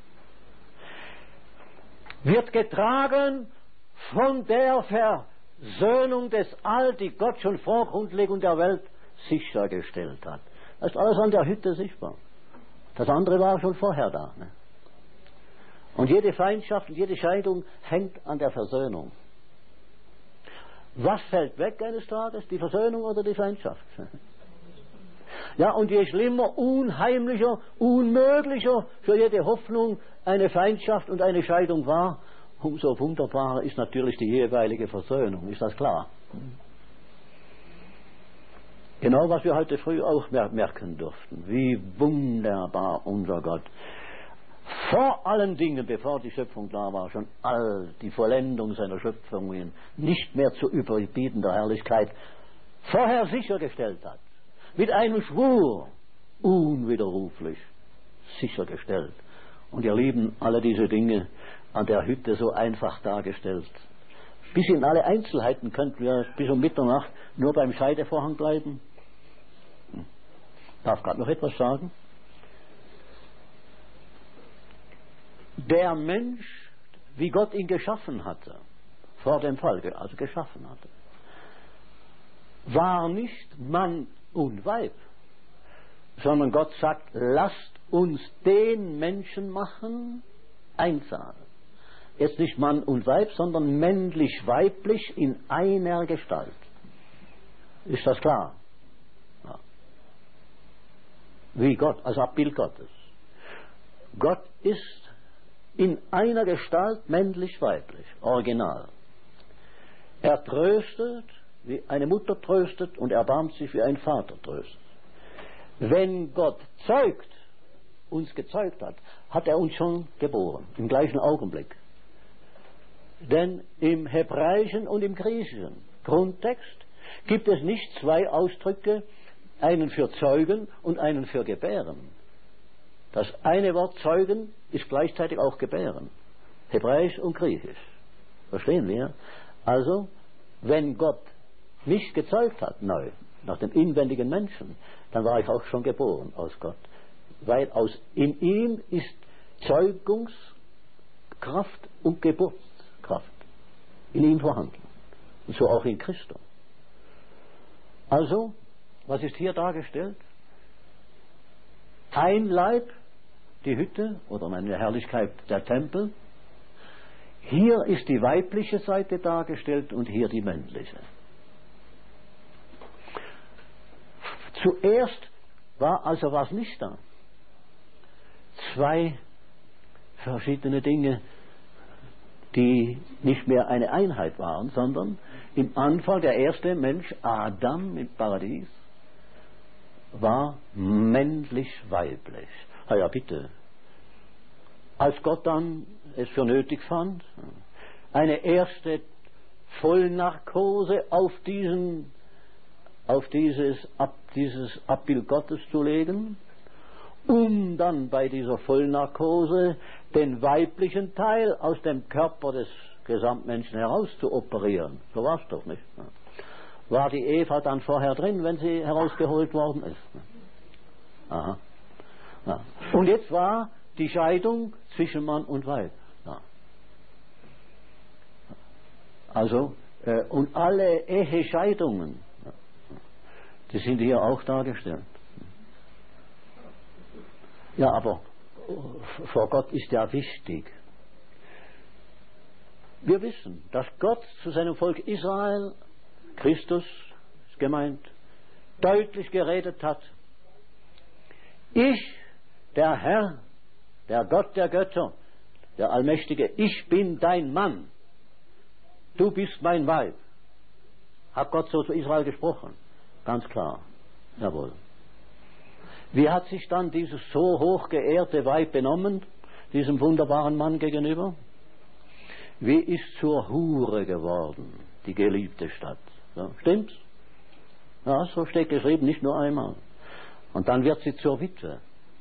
wird getragen von der Versöhnung des All, die Gott schon vor Grundlegung der Welt sichergestellt hat. Das ist alles an der Hütte sichtbar. Das andere war schon vorher da. Ne? Und jede Feindschaft und jede Scheidung hängt an der Versöhnung. Was fällt weg eines Tages? Die Versöhnung oder die Feindschaft? Ja, und je schlimmer, unheimlicher, unmöglicher für jede Hoffnung eine Feindschaft und eine Scheidung war, umso wunderbarer ist natürlich die jeweilige Versöhnung. Ist das klar? Genau, was wir heute früh auch merken durften. Wie wunderbar unser Gott vor allen Dingen, bevor die Schöpfung da war, schon all die Vollendung seiner Schöpfungen nicht mehr zu überbietender Herrlichkeit vorher sichergestellt hat. Mit einem Schwur unwiderruflich sichergestellt. Und ihr Lieben, alle diese Dinge an der Hütte so einfach dargestellt. Bis in alle Einzelheiten könnten wir bis um Mitternacht nur beim Scheidevorhang bleiben. Ich darf gerade noch etwas sagen. Der Mensch, wie Gott ihn geschaffen hatte, vor dem Fall, also geschaffen hatte, war nicht Mann und Weib, sondern Gott sagt, lasst uns den Menschen machen, einsam. Jetzt nicht Mann und Weib, sondern männlich-weiblich in einer Gestalt. Ist das klar? Ja. Wie Gott, als Abbild Gottes. Gott ist in einer Gestalt männlich-weiblich, original. Er tröstet, wie eine Mutter tröstet, und erbarmt sich, wie ein Vater tröstet. Wenn Gott zeugt, uns gezeugt hat, hat er uns schon geboren, im gleichen Augenblick. Denn im Hebräischen und im Griechischen Grundtext gibt es nicht zwei Ausdrücke, einen für Zeugen und einen für Gebären. Das eine Wort Zeugen ist gleichzeitig auch Gebären. Hebräisch und Griechisch. Verstehen wir? Also, wenn Gott mich gezeugt hat, neu, nach dem inwendigen Menschen, dann war ich auch schon geboren aus Gott. Weil aus, in ihm ist Zeugungskraft und Geburtskraft in ihm vorhanden. Und so auch in Christus. Also, was ist hier dargestellt? Ein Leib, die Hütte oder meine Herrlichkeit der Tempel. Hier ist die weibliche Seite dargestellt und hier die männliche. Zuerst war also was nicht da. Zwei verschiedene Dinge, die nicht mehr eine Einheit waren, sondern im Anfang der erste Mensch, Adam im Paradies, war männlich-weiblich. Ah ja, bitte. Als Gott dann es für nötig fand, eine erste Vollnarkose auf diesen, auf dieses, ab, dieses Abbild Gottes zu legen, um dann bei dieser Vollnarkose den weiblichen Teil aus dem Körper des Gesamtmenschen heraus zu operieren. So war es doch nicht. War die Eva dann vorher drin, wenn sie herausgeholt worden ist? Aha. Ja. Und jetzt war die Scheidung zwischen Mann und Weib. Ja. Also, äh, und alle Ehescheidungen, ja, die sind hier auch dargestellt. Ja, aber vor Gott ist ja wichtig. Wir wissen, dass Gott zu seinem Volk Israel, Christus ist gemeint, deutlich geredet hat. Ich, der Herr, der Gott der Götter, der Allmächtige, ich bin dein Mann. Du bist mein Weib. Hat Gott so zu Israel gesprochen? Ganz klar. Jawohl. Wie hat sich dann dieses so hoch geehrte Weib benommen, diesem wunderbaren Mann gegenüber? Wie ist zur Hure geworden, die geliebte Stadt? Ja, stimmt's? Ja, so steht geschrieben, nicht nur einmal. Und dann wird sie zur Witwe.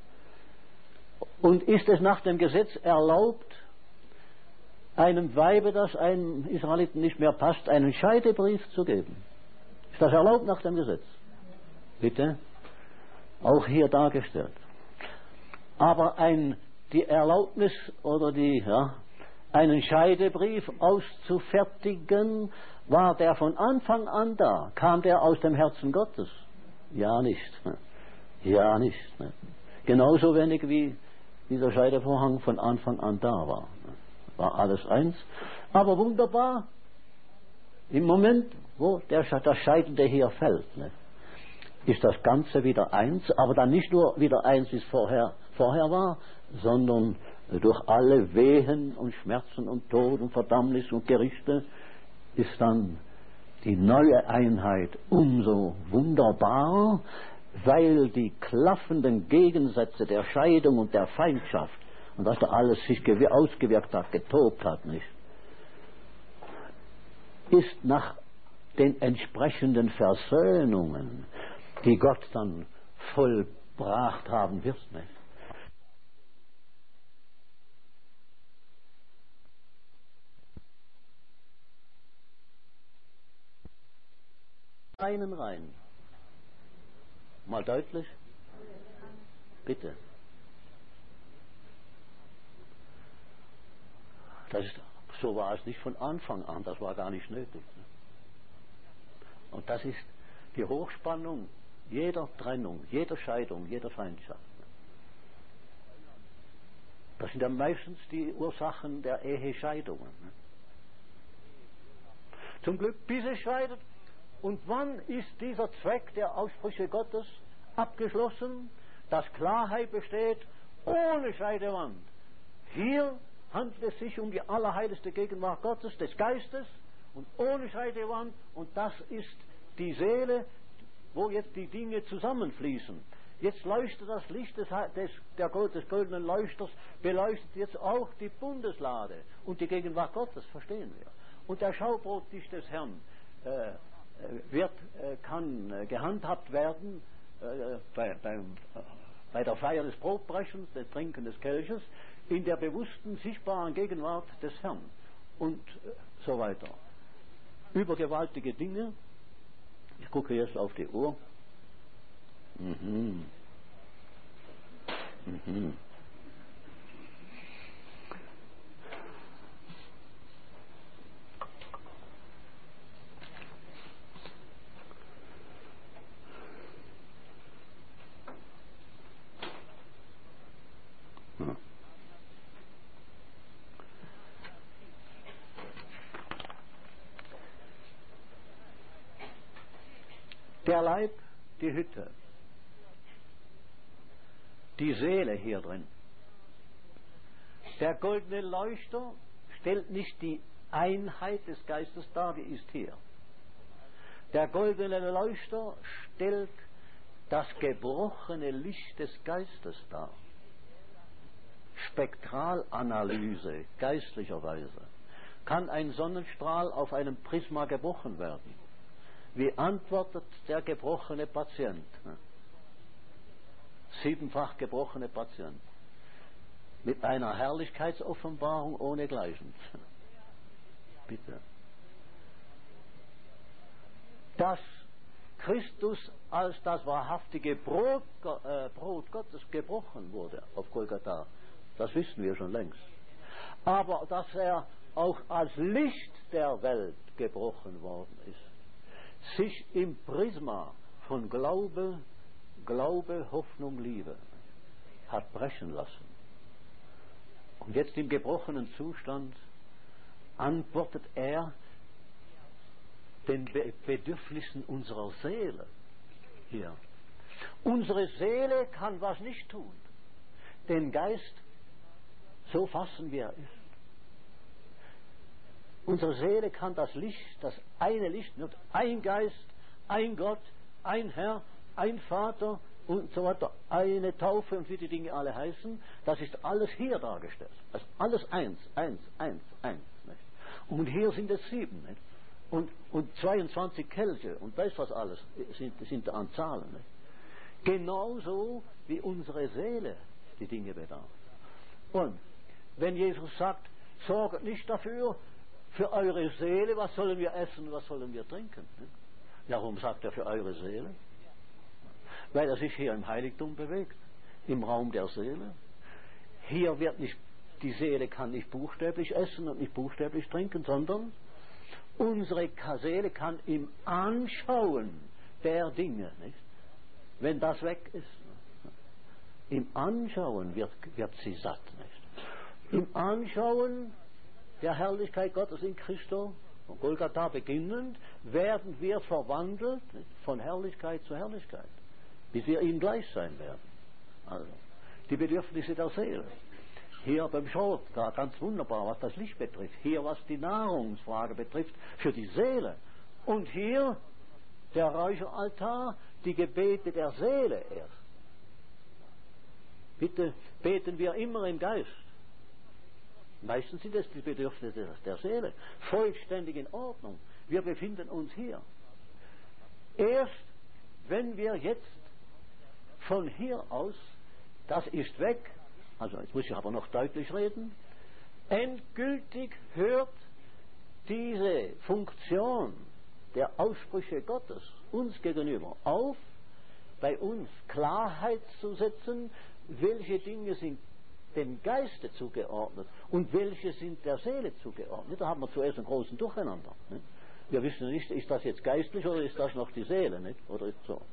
Und ist es nach dem Gesetz erlaubt, einem Weibe, das einem Israeliten nicht mehr passt, einen Scheidebrief zu geben? Ist das erlaubt nach dem Gesetz? Bitte? Auch hier dargestellt. Aber ein, die Erlaubnis oder die, ja, einen Scheidebrief auszufertigen, war der von Anfang an da? Kam der aus dem Herzen Gottes? Ja, nicht. Ja, nicht. Genauso wenig wie dieser Scheidevorhang von Anfang an da war. War alles eins. Aber wunderbar, im Moment, wo der, das Scheidende hier fällt, ne, ist das Ganze wieder eins, aber dann nicht nur wieder eins, wie es vorher, vorher war, sondern durch alle Wehen und Schmerzen und Tod und Verdammnis und Gerichte ist dann die neue Einheit umso wunderbarer, weil die klaffenden Gegensätze der Scheidung und der Feindschaft und was da alles sich ausgewirkt hat, getobt hat, nicht, ist nach den entsprechenden Versöhnungen, die Gott dann vollbracht haben wird, nicht? Einen rein. Mal deutlich? Bitte. Das ist, so war es nicht von Anfang an, das war gar nicht nötig. Und das ist die Hochspannung jeder Trennung, jeder Scheidung, jeder Feindschaft. Das sind ja meistens die Ursachen der Ehescheidungen. Zum Glück, bis es scheidet. Und wann ist dieser Zweck der Aussprüche Gottes abgeschlossen? Dass Klarheit besteht ohne Scheidewand. Hier handelt es sich um die allerheiligste Gegenwart Gottes, des Geistes und ohne Scheidewand. Und das ist die Seele, wo jetzt die Dinge zusammenfließen. Jetzt leuchtet das Licht des, des, der, des goldenen Leuchters, beleuchtet jetzt auch die Bundeslade und die Gegenwart Gottes, verstehen wir. Und der Schaubrottisch des Herrn äh, wird, äh, kann äh, gehandhabt werden äh, bei, bei, äh, bei der Feier des Brotbrechens, des Trinken des Kelches, in der bewussten, sichtbaren Gegenwart des Herrn und äh, so weiter. Übergewaltige Dinge. Ich gucke jetzt auf die Uhr. Mhm. Mhm. Ja. Der Leib, die Hütte, die Seele hier drin. Der goldene Leuchter stellt nicht die Einheit des Geistes dar, die ist hier. Der goldene Leuchter stellt das gebrochene Licht des Geistes dar. Spektralanalyse geistlicherweise. Kann ein Sonnenstrahl auf einem Prisma gebrochen werden? Wie antwortet der gebrochene Patient? Siebenfach gebrochene Patient. Mit einer Herrlichkeitsoffenbarung ohnegleichen. Bitte. Dass Christus als das wahrhaftige Brot, äh, Brot Gottes gebrochen wurde auf Golgatha, das wissen wir schon längst. Aber dass er auch als Licht der Welt gebrochen worden ist, sich im Prisma von Glaube, Glaube, Hoffnung, Liebe hat brechen lassen. Und jetzt im gebrochenen Zustand antwortet er den Be- Bedürfnissen unserer Seele hier. Unsere Seele kann was nicht tun. Den Geist so fassen, wie er ist. Unsere Seele kann das Licht, das eine Licht, nicht ein Geist, ein Gott, ein Herr, ein Vater und so weiter, eine Taufe und wie die Dinge alle heißen, das ist alles hier dargestellt. Das ist alles eins, eins, eins, eins. Nicht? Und hier sind es sieben. Nicht? Und, und zweiundzwanzig Kelche und weiß was alles sind, sind an Zahlen. Nicht? Genauso wie unsere Seele die Dinge bedarf. Und wenn Jesus sagt, sorgt nicht dafür, für eure Seele, was sollen wir essen, was sollen wir trinken? Nicht? Warum sagt er für eure Seele? Weil er sich hier im Heiligtum bewegt, im Raum der Seele. Hier wird nicht, die Seele kann nicht buchstäblich essen und nicht buchstäblich trinken, sondern unsere Seele kann im Anschauen der Dinge, nicht? Wenn das weg ist, im Anschauen wird, wird sie satt, nicht? Im Anschauen der Herrlichkeit Gottes in Christo, von Golgatha beginnend, werden wir verwandelt, nicht? Von Herrlichkeit zu Herrlichkeit, bis wir ihm gleich sein werden. Also, die Bedürfnisse der Seele. Hier beim Schot, da ganz wunderbar, was das Licht betrifft. Hier, was die Nahrungsfrage betrifft, für die Seele. Und hier der Räucheraltar, die Gebete der Seele erst. Bitte beten wir immer im Geist. Meistens sind es die Bedürfnisse der Seele. Vollständig in Ordnung. Wir befinden uns hier. Erst wenn wir jetzt von hier aus, das ist weg, also jetzt muss ich aber noch deutlich reden, endgültig hört diese Funktion der Aussprüche Gottes uns gegenüber auf, bei uns Klarheit zu setzen, welche Dinge sind dem Geiste zugeordnet und welche sind der Seele zugeordnet. Da haben wir zuerst einen großen Durcheinander. Nicht? Wir wissen nicht, ist das jetzt geistlich oder ist das noch die Seele, nicht? Oder ist so.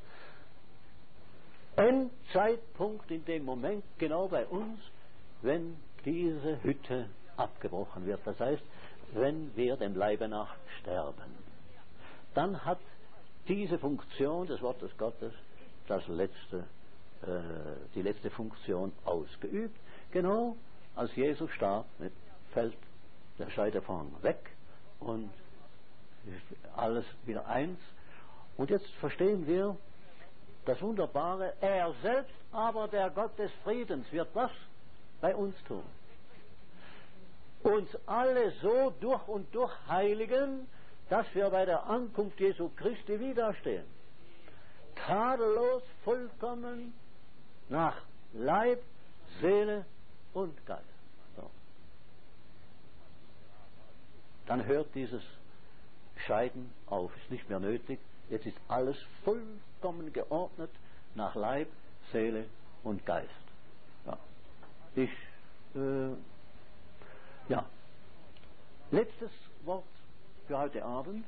Endzeitpunkt in dem Moment, genau bei uns, wenn diese Hütte abgebrochen wird. Das heißt, wenn wir dem Leibe nach sterben. Dann hat diese Funktion des Wortes Gottes das letzte, äh, die letzte Funktion ausgeübt. Genau als Jesus starb, fällt der Scheitervorhang weg und alles wieder eins. Und jetzt verstehen wir das Wunderbare, er selbst aber, der Gott des Friedens, wird was bei uns tun? Uns alle so durch und durch heiligen, dass wir bei der Ankunft Jesu Christi widerstehen. Tadellos, vollkommen, nach Leib, Seele und Geist. So. Dann hört dieses Scheiden auf, ist nicht mehr nötig. Jetzt ist alles vollkommen geordnet nach Leib, Seele und Geist. Ja. Ich, äh, ja. Letztes Wort für heute Abend.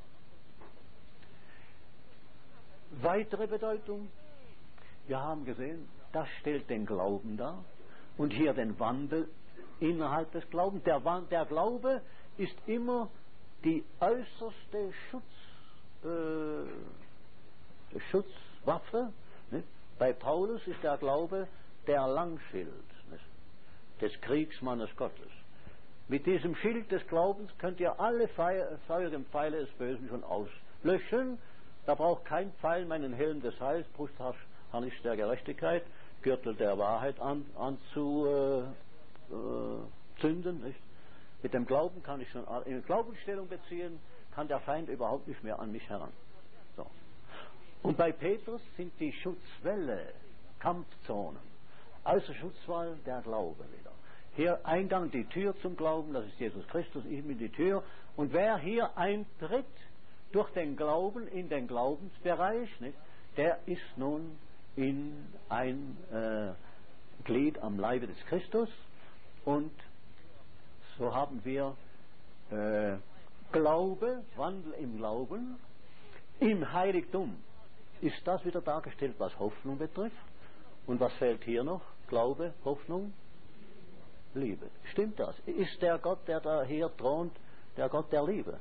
Weitere Bedeutung. Wir haben gesehen, das stellt den Glauben dar und hier den Wandel innerhalb des Glaubens. Der, der Glaube ist immer die äußerste Schutz, äh, Schutzwaffe. Nicht? Bei Paulus ist der Glaube der Langschild, nicht? Des Kriegsmannes Gottes. Mit diesem Schild des Glaubens könnt ihr alle feurigen Pfeile des Bösen schon auslöschen. Da braucht kein Pfeil meinen Helm des Heils, Brustharnisch der Gerechtigkeit, Gürtel der Wahrheit an, anzuzünden. Äh, äh, Mit dem Glauben kann ich schon in Glaubensstellung beziehen, kann der Feind überhaupt nicht mehr an mich heran. So. Und bei Petrus sind die Schutzwälle, Kampfzonen, außer Schutzwall der Glaube wieder. Hier Eingang, die Tür zum Glauben, das ist Jesus Christus, ich bin die Tür. Und wer hier eintritt durch den Glauben in den Glaubensbereich, nicht, der ist nun in ein äh, Glied am Leibe des Christus, und so haben wir äh, Glaube, Wandel im Glauben, im Heiligtum ist das wieder dargestellt, was Hoffnung betrifft. Und was fehlt hier noch? Glaube, Hoffnung, Liebe. Stimmt das? Ist der Gott, der da hier thront, der Gott der Liebe?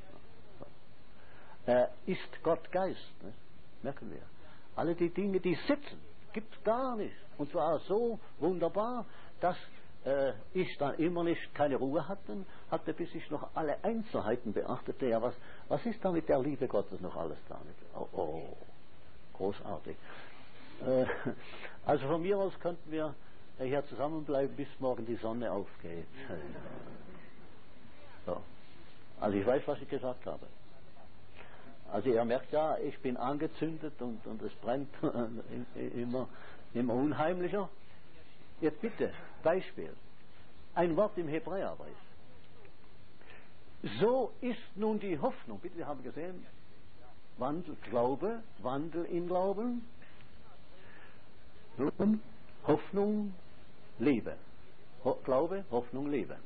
Ja. Äh, ist Gott Geist? Ne? Merken wir. Alle die Dinge, die sitzen, gibt es gar nicht. Und zwar so wunderbar, dass äh, ich dann immer nicht keine Ruhe hatte, hatte, bis ich noch alle Einzelheiten beachtete. Ja, was, was ist da mit der Liebe Gottes noch alles da? Oh, oh großartig. Äh, also von mir aus könnten wir hier zusammenbleiben, bis morgen die Sonne aufgeht. So. Also ich weiß, was ich gesagt habe. Also ihr merkt ja, ich bin angezündet und, und es brennt immer, immer unheimlicher. Jetzt bitte, Beispiel. Ein Wort im Hebräerbrief. So ist nun die Hoffnung. Bitte, wir haben gesehen, Wandel, Glaube, Wandel im Glauben, Hoffnung, Liebe. Ho- Glaube, Hoffnung, Liebe.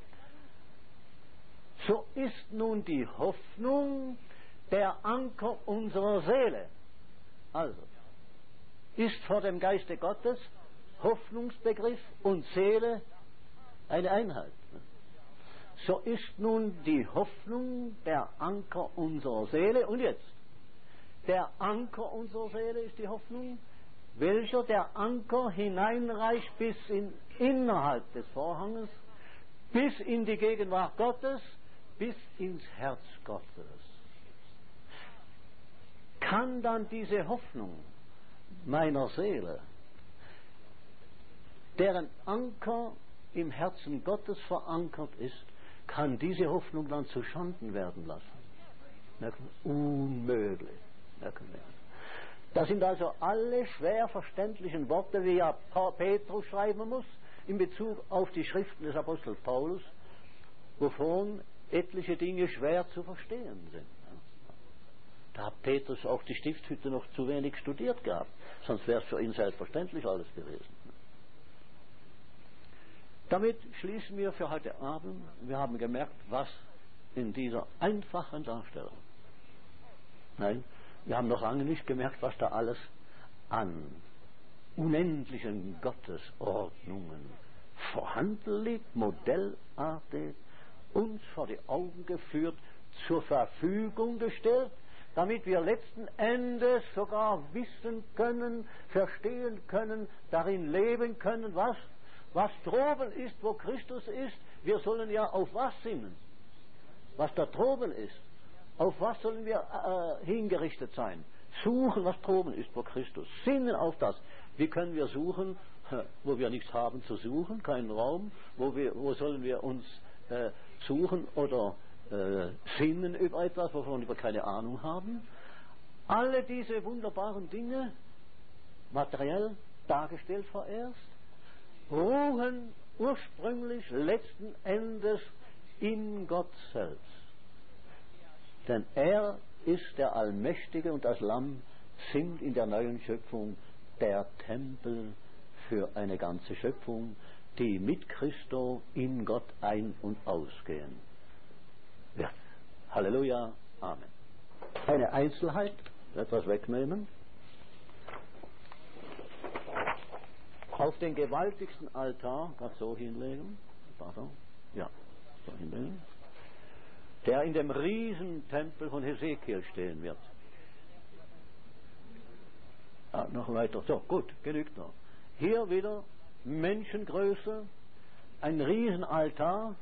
So ist nun die Hoffnung der Anker unserer Seele. Also, ist vor dem Geiste Gottes Hoffnungsbegriff und Seele eine Einheit. So ist nun die Hoffnung der Anker unserer Seele. Und jetzt, der Anker unserer Seele ist die Hoffnung, welcher der Anker hineinreicht bis in innerhalb des Vorhanges, bis in die Gegenwart Gottes, bis ins Herz Gottes. Kann dann diese Hoffnung meiner Seele, deren Anker im Herzen Gottes verankert ist, kann diese Hoffnung dann zu Schanden werden lassen? Merken wir? Unmöglich. Merken wir. Das sind also alle schwer verständlichen Worte, wie ja Petrus schreiben muss, in Bezug auf die Schriften des Apostels Paulus, wovon etliche Dinge schwer zu verstehen sind. Da hat Petrus auch die Stiftshütte noch zu wenig studiert gehabt, sonst wäre es für ihn selbstverständlich alles gewesen. Damit schließen wir für heute Abend. Wir haben gemerkt, was in dieser einfachen Darstellung, nein, wir haben noch lange nicht gemerkt, was da alles an unendlichen Gottesordnungen vorhanden liegt, modellartig, uns vor die Augen geführt, zur Verfügung gestellt, damit wir letzten Endes sogar wissen können, verstehen können, darin leben können, was, was droben ist, wo Christus ist. Wir sollen ja auf was sinnen? Was da droben ist. Auf was sollen wir äh, hingerichtet sein? Suchen, was droben ist, wo Christus. Sinnen auf das. Wie können wir suchen, wo wir nichts haben zu suchen, keinen Raum? Wo, wir, wo sollen wir uns äh, suchen oder äh, sinnen über etwas, wovon wir keine Ahnung haben? Alle diese wunderbaren Dinge, materiell dargestellt vorerst, ruhen ursprünglich letzten Endes in Gott selbst. Denn er ist der Allmächtige und das Lamm sind in der neuen Schöpfung der Tempel für eine ganze Schöpfung, die mit Christo in Gott ein- und ausgehen wird. Halleluja, Amen. Eine Einzelheit, etwas wegnehmen. Auf den gewaltigsten Altar, gerade so hinlegen, pardon, ja, so hinlegen, der in dem Riesentempel von Hesekiel stehen wird. Ah, noch weiter. So, gut, genügt noch. Hier wieder Menschengröße, ein Riesenaltar,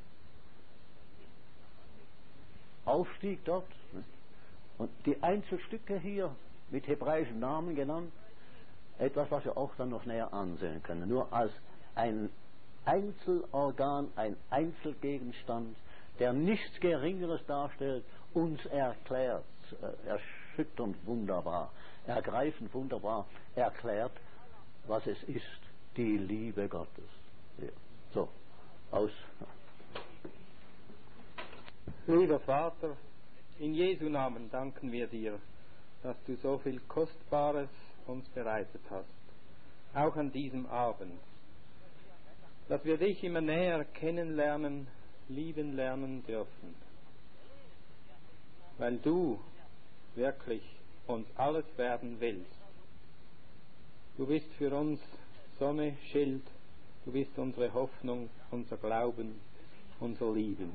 Aufstieg dort. Und die Einzelstücke hier mit hebräischen Namen genannt, etwas, was wir auch dann noch näher ansehen können. Nur als ein Einzelorgan, ein Einzelgegenstand, der nichts Geringeres darstellt, uns erklärt, äh, erschütternd wunderbar, ergreifend wunderbar, erklärt, was es ist, die Liebe Gottes. Ja. So, aus. Lieber Vater, in Jesu Namen danken wir dir, dass du so viel Kostbares uns bereitet hast. auch an diesem Abend, dass wir dich immer näher kennenlernen, lieben lernen dürfen, weil du wirklich uns alles werden willst. Du bist für uns Sonne, Schild, du bist unsere Hoffnung, unser Glauben, unser Lieben.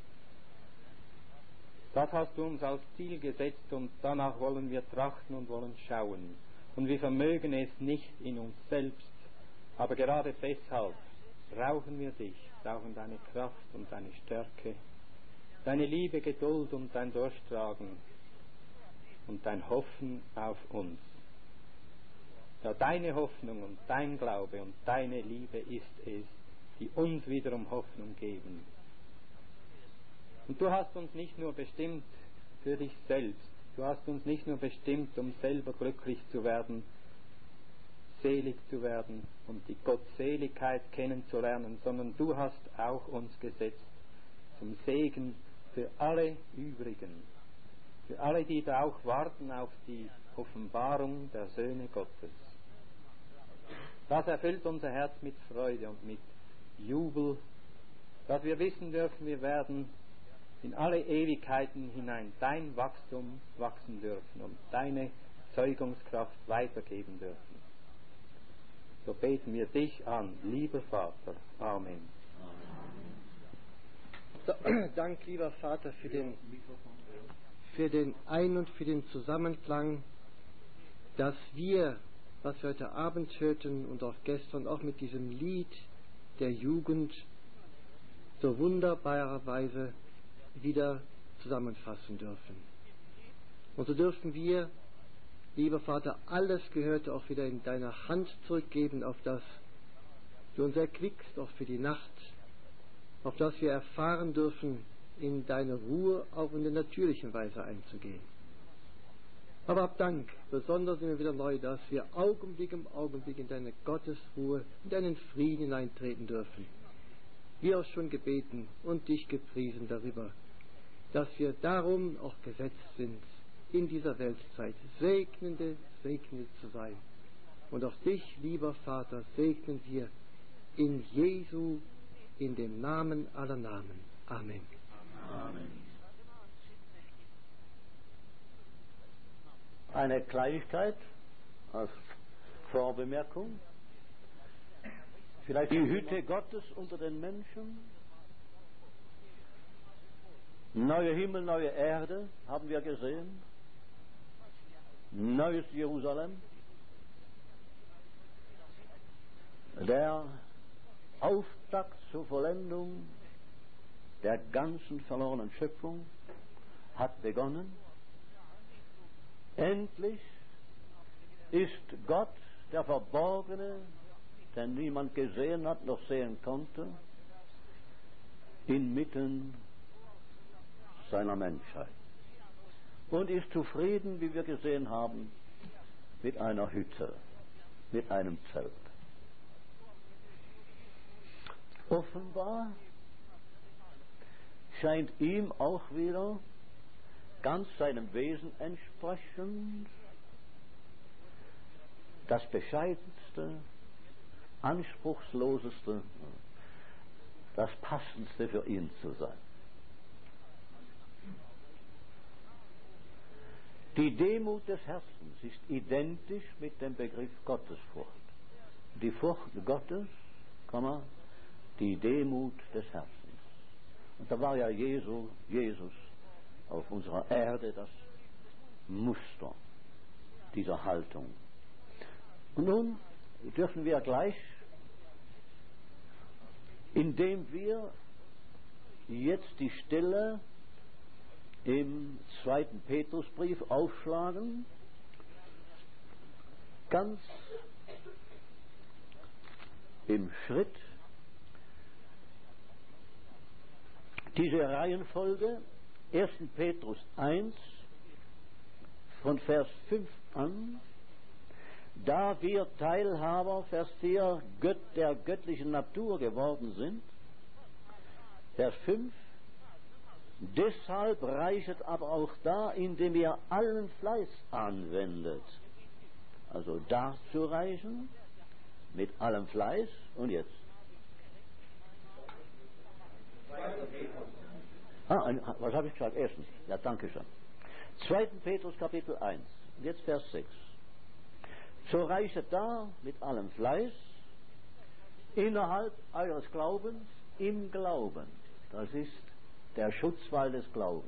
Das hast du uns als Ziel gesetzt und danach wollen wir trachten und wollen schauen. Und wir vermögen es nicht in uns selbst, aber gerade deshalb brauchen wir dich, brauchen deine Kraft und deine Stärke, deine Liebe, Geduld und dein Durchtragen und dein Hoffen auf uns. Ja, deine Hoffnung und dein Glaube und deine Liebe ist es, die uns wiederum Hoffnung geben. Und du hast uns nicht nur bestimmt für dich selbst, du hast uns nicht nur bestimmt, um selber glücklich zu werden, selig zu werden und die Gottseligkeit kennenzulernen, sondern du hast auch uns gesetzt zum Segen für alle übrigen, für alle, die da auch warten auf die Offenbarung der Söhne Gottes. Das erfüllt unser Herz mit Freude und mit Jubel, dass wir wissen dürfen, wir werden in alle Ewigkeiten hinein dein Wachstum wachsen dürfen und deine Zeugungskraft weitergeben dürfen. So beten wir dich an, lieber Vater. Amen. Dank, lieber Vater, für den, für den Ein- und für den Zusammenklang, dass wir, was wir heute Abend hörten und auch gestern, auch mit diesem Lied der Jugend, so wunderbarerweise wieder zusammenfassen dürfen. Und so dürfen wir, lieber Vater, alles Gehörte auch wieder in deiner Hand zurückgeben, auf das du uns erquickst, auch für die Nacht, auf das wir erfahren dürfen, in deine Ruhe auch in der natürlichen Weise einzugehen. Aber hab Dank, besonders immer wieder neu, dass wir Augenblick um Augenblick in deine Gottesruhe, in deinen Frieden hineintreten dürfen. Wir auch schon gebeten und dich gepriesen darüber, dass wir darum auch gesetzt sind, in dieser Weltzeit Segnende, Segnende zu sein. Und auch dich, lieber Vater, segnen wir in Jesu, in dem Namen aller Namen. Amen. Amen. Eine Kleinigkeit als Vorbemerkung. Vielleicht die Hütte Gottes unter den Menschen. Neue Himmel, neue Erde haben wir gesehen. Neues Jerusalem. Der Auftakt zur Vollendung der ganzen verlorenen Schöpfung hat begonnen. Endlich ist Gott, der Verborgene, den niemand gesehen hat noch sehen konnte, inmitten seiner Menschheit und ist zufrieden, wie wir gesehen haben, mit einer Hütte, mit einem Zelt. Offenbar scheint ihm auch wieder ganz seinem Wesen entsprechend das bescheidenste, anspruchsloseste, das passendste für ihn zu sein. Die Demut des Herzens ist identisch mit dem Begriff Gottesfurcht. Die Furcht Gottes, die Demut des Herzens. Und da war ja Jesu, Jesus auf unserer Erde das Muster dieser Haltung. Und nun dürfen wir gleich, indem wir jetzt die Stelle im zweiten Petrusbrief aufschlagen, ganz im Schritt diese Reihenfolge, erster Petrus eins, von Vers fünf an, da wir Teilhaber, Vers vier, Gött, der göttlichen Natur geworden sind, Vers fünf, deshalb reichet aber auch da, indem ihr allen Fleiß anwendet. Also da zu reichen, mit allem Fleiß. Und jetzt? Ah, ein, was habe ich gesagt? Erstens. Ja, danke schön. zweiter. Petrus Kapitel eins. Jetzt Vers sechs. So reichet da mit allem Fleiß innerhalb eures Glaubens im Glauben. Das ist der Schutzwall des Glaubens.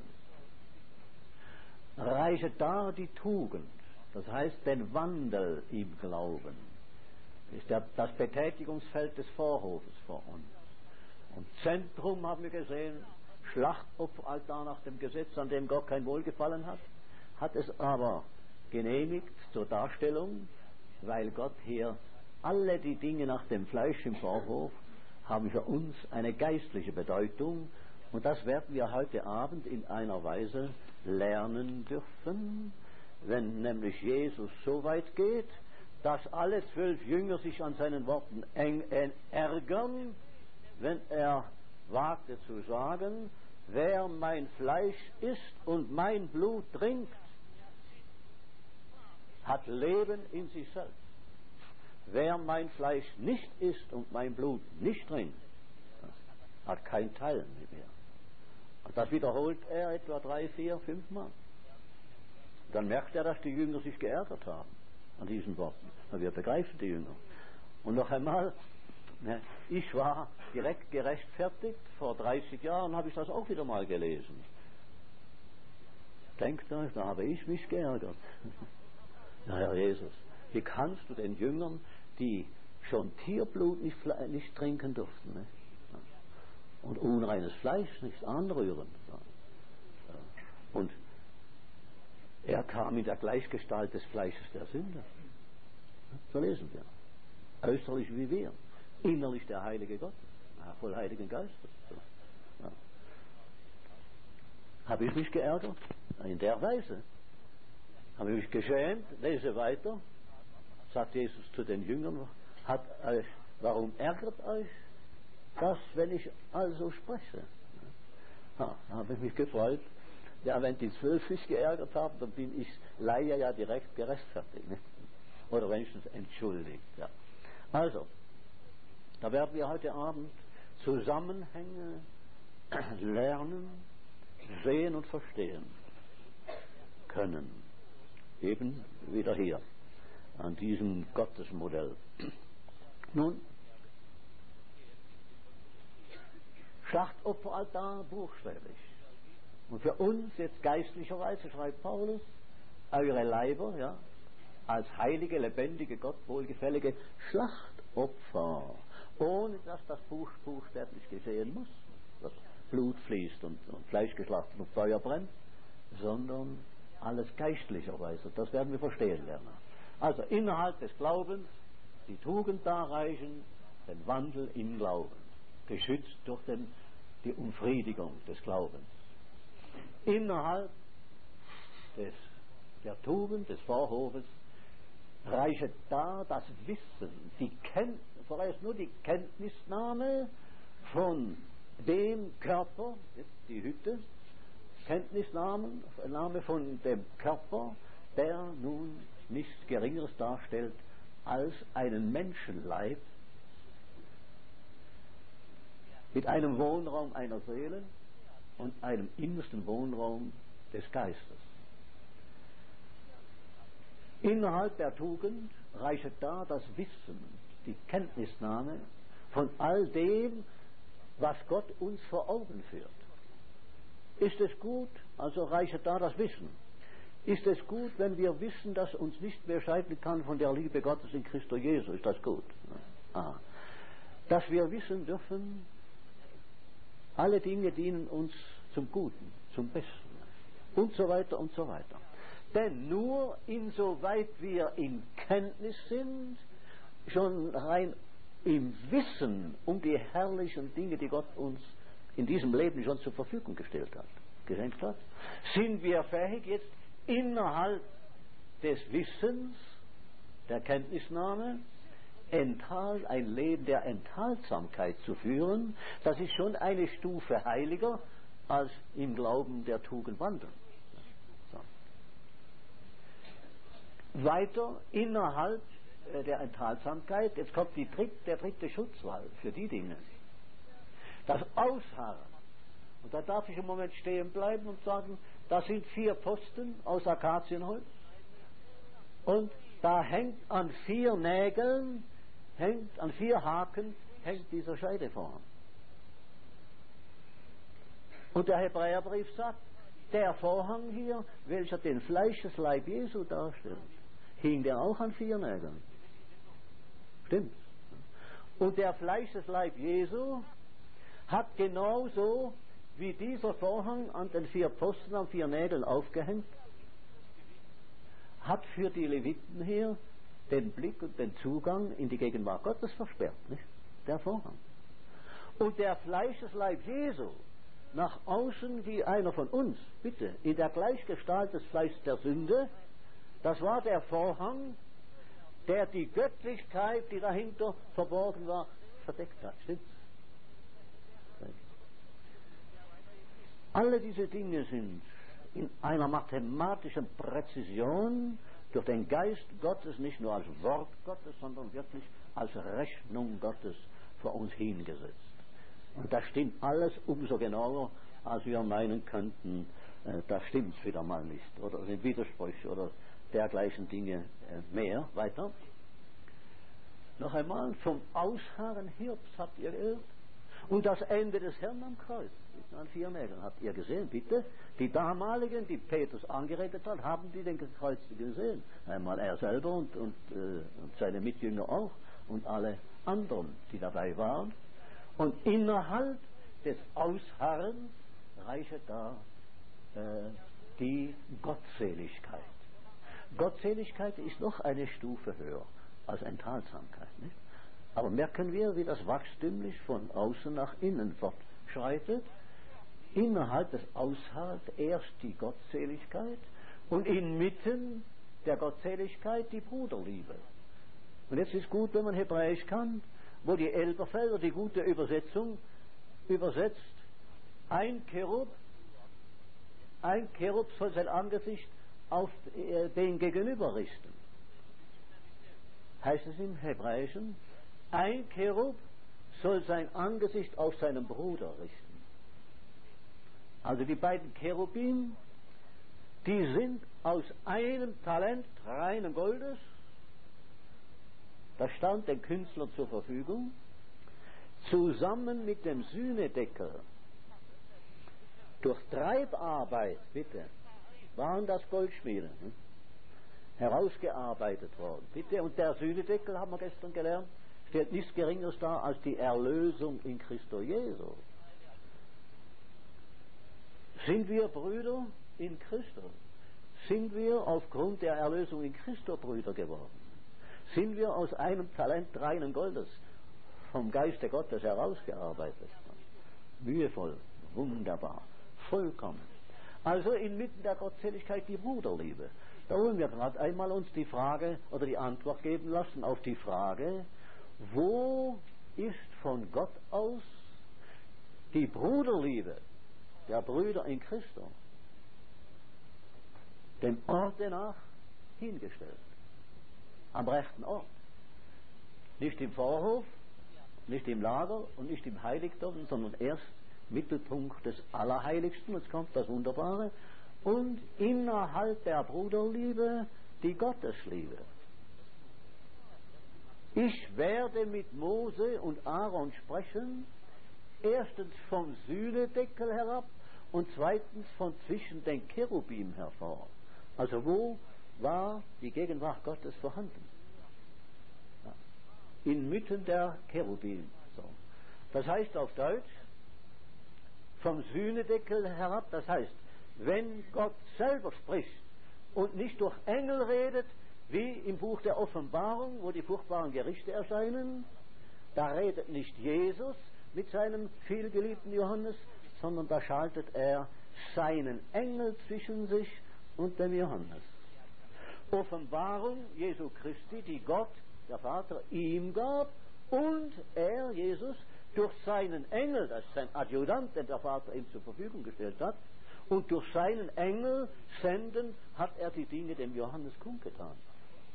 Reichet da die Tugend. Das heißt den Wandel im Glauben. Das ist der, das Betätigungsfeld des Vorhofes vor uns. Und Zentrum haben wir gesehen, Schlachtopferaltar nach dem Gesetz, an dem Gott kein Wohlgefallen hat, hat es aber genehmigt zur Darstellung, weil Gott hier alle die Dinge nach dem Fleisch im Vorhof haben für uns eine geistliche Bedeutung, und das werden wir heute Abend in einer Weise lernen dürfen, wenn nämlich Jesus so weit geht, dass alle zwölf Jünger sich an seinen Worten eng, eng ärgern, wenn er wagte zu sagen, wer mein Fleisch isst und mein Blut trinkt, hat Leben in sich selbst. Wer mein Fleisch nicht isst und mein Blut nicht trinkt, hat kein Teil mit mir. Und das wiederholt er etwa drei, vier, fünf Mal. Dann merkt er, dass die Jünger sich geärgert haben an diesen Worten. Und wir begreifen die Jünger. Und noch einmal, ne, ich war direkt gerechtfertigt. Vor dreißig Jahren habe ich das auch wieder mal gelesen. Denkt euch, da habe ich mich geärgert. Ja, Herr Jesus, wie kannst du den Jüngern, die schon Tierblut nicht, nicht trinken durften, ne? Und unreines Fleisch nicht anrühren. Und er kam in der Gleichgestalt des Fleisches der Sünde. So lesen wir. Äußerlich wie wir. Innerlich der Heilige Gott. Voll Heiligen Geistes. Ja. Habe ich mich geärgert? In der Weise. Habe ich mich geschämt? Lese weiter. Sagt Jesus zu den Jüngern, hat euch, warum ärgert euch das, wenn ich also spreche? Ja, da habe ich mich gefreut. Ja, wenn die zwölf sich geärgert haben, dann bin ich Laie ja direkt gerechtfertigt. Ne? Oder wenigstens entschuldigt. Ja. Also, da werden wir heute Abend Zusammenhänge lernen, sehen und verstehen können. Eben wieder hier, an diesem Gottesmodell. Nun, Schlachtopferaltar buchstäblich. Und für uns jetzt geistlicherweise schreibt Paulus, eure Leiber, ja, als heilige, lebendige, Gott wohlgefällige Schlachtopfer, ohne dass das Buch buchstäblich geschehen muss, dass Blut fließt und, und Fleisch geschlachtet und Feuer brennt, sondern alles geistlicherweise. Das werden wir verstehen lernen. Also innerhalb des Glaubens die Tugend darreichen, den Wandel im Glauben, geschützt durch den, die Umfriedigung des Glaubens. Innerhalb des, der Tugend des Vorhofes reichet da das Wissen, die Kenntnis, vorerst nur die Kenntnisnahme von dem Körper, die Hütte, Kenntnisnahme Nahme von dem Körper, der nun nichts Geringeres darstellt als einen Menschenleib mit einem Wohnraum einer Seele und einem innersten Wohnraum des Geistes. Innerhalb der Tugend reichet da das Wissen, die Kenntnisnahme von all dem, was Gott uns vor Augen führt. Ist es gut, also reichet da das Wissen. Ist es gut, wenn wir wissen, dass uns nicht mehr scheiden kann von der Liebe Gottes in Christus Jesus? Ist das gut? Ah. Dass wir wissen dürfen, alle Dinge dienen uns zum Guten, zum Besten und so weiter und so weiter. Denn nur insoweit wir in Kenntnis sind, schon rein im Wissen um die herrlichen Dinge, die Gott uns in diesem Leben schon zur Verfügung gestellt hat, geschenkt hat, sind wir fähig, jetzt innerhalb des Wissens, der Kenntnisnahme, enthalt, ein Leben der Enthaltsamkeit zu führen. Das ist schon eine Stufe heiliger als im Glauben der Tugend wandeln. So. Weiter innerhalb äh, der Enthaltsamkeit, jetzt kommt die dritt, der dritte Schutzwall für die Dinge. Das Ausharren. Und da darf ich im Moment stehen bleiben und sagen, das sind vier Pfosten aus Akazienholz. Und da hängt an vier Nägeln, hängt an vier Haken, hängt dieser Scheidevorhang. Und der Hebräerbrief sagt, der Vorhang hier, welcher den Fleischesleib Jesu darstellt, hing der auch an vier Nägeln. Stimmt. Und der Fleischesleib Jesu hat genauso wie dieser Vorhang an den vier Pfosten, an vier Nägeln aufgehängt, hat für die Leviten hier den Blick und den Zugang in die Gegenwart Gottes versperrt, nicht? Der Vorhang. Und der Fleischesleib Jesu, nach außen wie einer von uns, bitte, in der Gleichgestalt des Fleischs der Sünde, das war der Vorhang, der die Göttlichkeit, die dahinter verborgen war, verdeckt hat. Stimmt's? Alle diese Dinge sind in einer mathematischen Präzision durch den Geist Gottes nicht nur als Wort Gottes, sondern wirklich als Rechnung Gottes vor uns hingesetzt. Und das stimmt alles umso genauer, als wir meinen könnten, äh, da stimmt es wieder mal nicht, oder sind Widersprüche oder dergleichen Dinge äh, mehr. Weiter. Noch einmal, vom Ausharren Hiobs habt ihr gehört. Und das Ende des Herrn am Kreuz, an vier Nägeln, habt ihr gesehen, bitte? Die damaligen, die Petrus angeredet hat, haben die den Gekreuzten gesehen. Einmal er selber und, und, äh, und seine Mitjünger auch und alle anderen, die dabei waren. Und innerhalb des Ausharrens reiche da äh, die Gottseligkeit. Gottseligkeit ist noch eine Stufe höher als Enthaltsamkeit, nicht? Aber merken wir, wie das wachstümlich von außen nach innen fortschreitet. Innerhalb des Ausharrens erst die Gottseligkeit und inmitten der Gottseligkeit die Bruderliebe. Und jetzt ist gut, wenn man Hebräisch kann, wo die Elberfelder, die gute Übersetzung, übersetzt, ein Cherub, ein Cherub soll sein Angesicht auf den Gegenüber richten. Heißt es im Hebräischen, ein Cherub soll sein Angesicht auf seinen Bruder richten. Also die beiden Cherubim, die sind aus einem Talent reinen Goldes, das stand dem Künstler zur Verfügung, zusammen mit dem Sühnedeckel, durch Treibarbeit, bitte, waren das Goldschmiede, hm? herausgearbeitet worden, bitte. Und der Sühnedeckel, haben wir gestern gelernt, stellt nichts Geringeres dar als die Erlösung in Christo Jesu. Sind wir Brüder in Christus? Sind wir aufgrund der Erlösung in Christo Brüder geworden? Sind wir aus einem Talent reinen Goldes vom Geiste Gottes herausgearbeitet? Mühevoll, wunderbar, vollkommen. Also inmitten der Gottseligkeit die Bruderliebe. Da wollen wir gerade einmal uns die Frage oder die Antwort geben lassen auf die Frage, wo ist von Gott aus die Bruderliebe der Brüder in Christo dem Orte nach hingestellt? Am rechten Ort. Nicht im Vorhof, nicht im Lager und nicht im Heiligtum, sondern erst Mittelpunkt des Allerheiligsten, jetzt kommt das Wunderbare, und innerhalb der Bruderliebe die Gottesliebe. Ich werde mit Mose und Aaron sprechen, erstens vom Sühnedeckel herab und zweitens von zwischen den Cherubim hervor. Also wo war die Gegenwart Gottes vorhanden? Ja. Inmitten der Cherubim. So. Das heißt auf Deutsch, vom Sühnedeckel herab, das heißt, wenn Gott selber spricht und nicht durch Engel redet, wie im Buch der Offenbarung, wo die furchtbaren Gerichte erscheinen, da redet nicht Jesus mit seinem vielgeliebten Johannes, sondern da schaltet er seinen Engel zwischen sich und dem Johannes. Offenbarung Jesu Christi, die Gott, der Vater, ihm gab und er, Jesus, durch seinen Engel, das ist sein Adjutant, den der Vater ihm zur Verfügung gestellt hat, und durch seinen Engel senden hat er die Dinge dem Johannes kundgetan.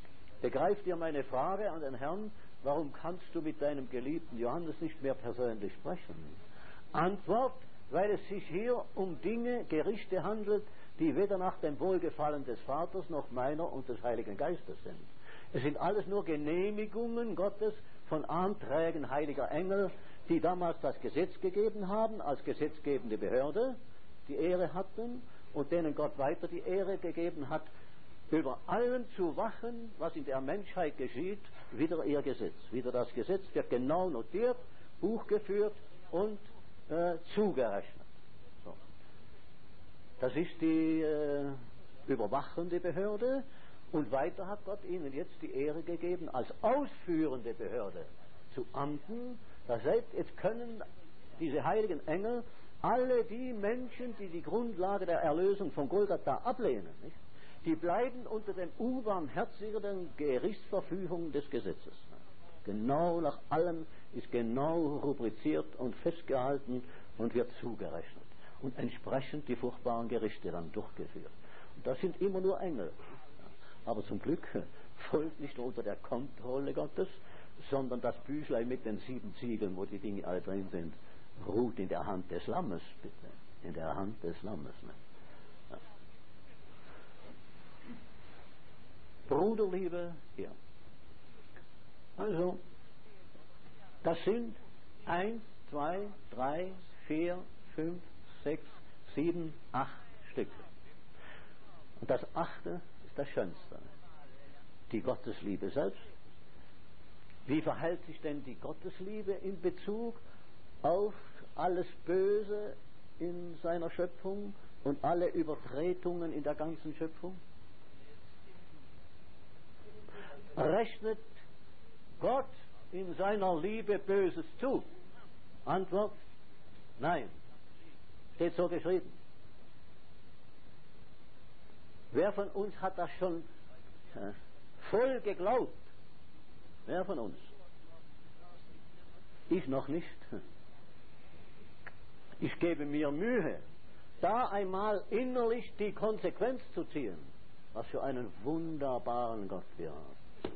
Begreift ihr meine Frage an den Herrn, warum kannst du mit deinem geliebten Johannes nicht mehr persönlich sprechen? Antwort, weil es sich hier um Dinge, Gerichte handelt, die weder nach dem Wohlgefallen des Vaters noch meiner und des Heiligen Geistes sind. Es sind alles nur Genehmigungen Gottes von Anträgen heiliger Engel, die damals das Gesetz gegeben haben, als gesetzgebende Behörde, die Ehre hatten und denen Gott weiter die Ehre gegeben hat, über allem zu wachen, was in der Menschheit geschieht, wieder ihr Gesetz. Wieder das Gesetz wird genau notiert, Buch geführt und äh, zugerechnet. So. Das ist die äh, überwachende Behörde und weiter hat Gott ihnen jetzt die Ehre gegeben, als ausführende Behörde zu amten. Das heißt, jetzt können diese heiligen Engel alle die Menschen, die die Grundlage der Erlösung von Golgatha ablehnen, nicht? Die bleiben unter den unbarmherzigen Gerichtsverfügungen des Gesetzes. Genau nach allem ist genau rubriziert und festgehalten und wird zugerechnet. Und entsprechend die furchtbaren Gerichte dann durchgeführt. Und das sind immer nur Engel. Aber zum Glück folgt nicht nur unter der Kontrolle Gottes, sondern das Büchlein mit den sieben Siegeln, wo die Dinge alle drin sind, ruht in der Hand des Lammes, bitte. In der Hand des Lammes. Ne? Ja. Bruderliebe hier. Also, das sind eins, zwei, drei, vier, fünf, sechs, sieben, acht Stücke. Und das achte ist das Schönste. Die Gottesliebe selbst. Wie verhält sich denn die Gottesliebe in Bezug auf alles Böse in seiner Schöpfung und alle Übertretungen in der ganzen Schöpfung? Rechnet Gott in seiner Liebe Böses zu? Antwort, nein. Steht so geschrieben. Wer von uns hat das schon äh, voll geglaubt? Wer von uns? Ich noch nicht. Ich gebe mir Mühe, da einmal innerlich die Konsequenz zu ziehen. Was für einen wunderbaren Gott wir haben.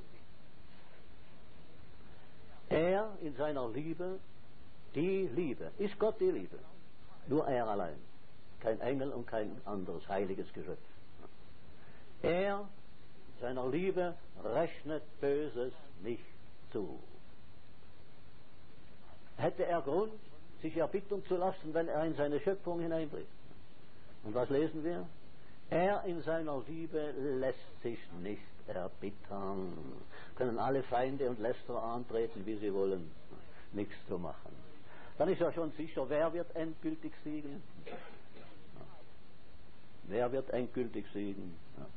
Er in seiner Liebe, die Liebe. Ist Gott die Liebe? Nur er allein. Kein Engel und kein anderes heiliges Geschöpf. Er in seiner Liebe rechnet Böses nicht zu. Hätte er Grund, sich erbitten zu lassen, wenn er in seine Schöpfung hineintritt? Und was lesen wir? Er in seiner Liebe lässt sich nicht erbittern. Können alle Feinde und Lästerer antreten, wie sie wollen. Nichts zu machen. Dann ist ja schon sicher, wer wird endgültig siegen? Ja. Wer wird endgültig siegen? Ja.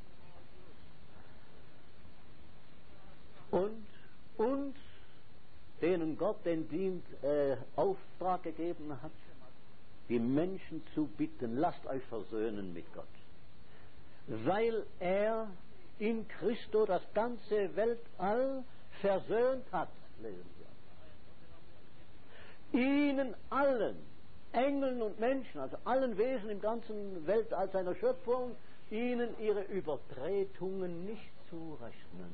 Und uns, denen Gott den Dienst, äh, Auftrag gegeben hat, die Menschen zu bitten, lasst euch versöhnen mit Gott. Weil er in Christo das ganze Weltall versöhnt hat, lesen wir. Ihnen allen, Engeln und Menschen, also allen Wesen im ganzen Weltall seiner Schöpfung, ihnen ihre Übertretungen nicht zurechnen.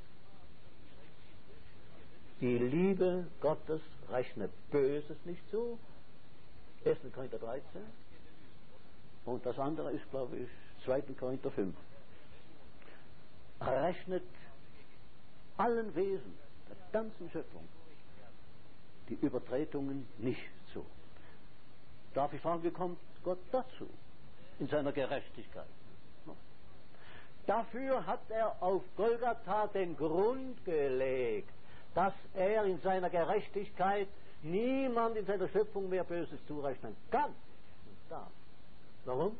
Die Liebe Gottes rechnet Böses nicht zu. erster Korinther dreizehn. Und das andere ist, glaube ich, zweiter Korinther fünf. Rechnet allen Wesen der ganzen Schöpfung die Übertretungen nicht zu. Darf ich fragen, wie kommt Gott dazu in seiner Gerechtigkeit? Dafür hat er auf Golgatha den Grund gelegt, dass er in seiner Gerechtigkeit niemand in seiner Schöpfung mehr Böses zurechnen kann und darf. Warum?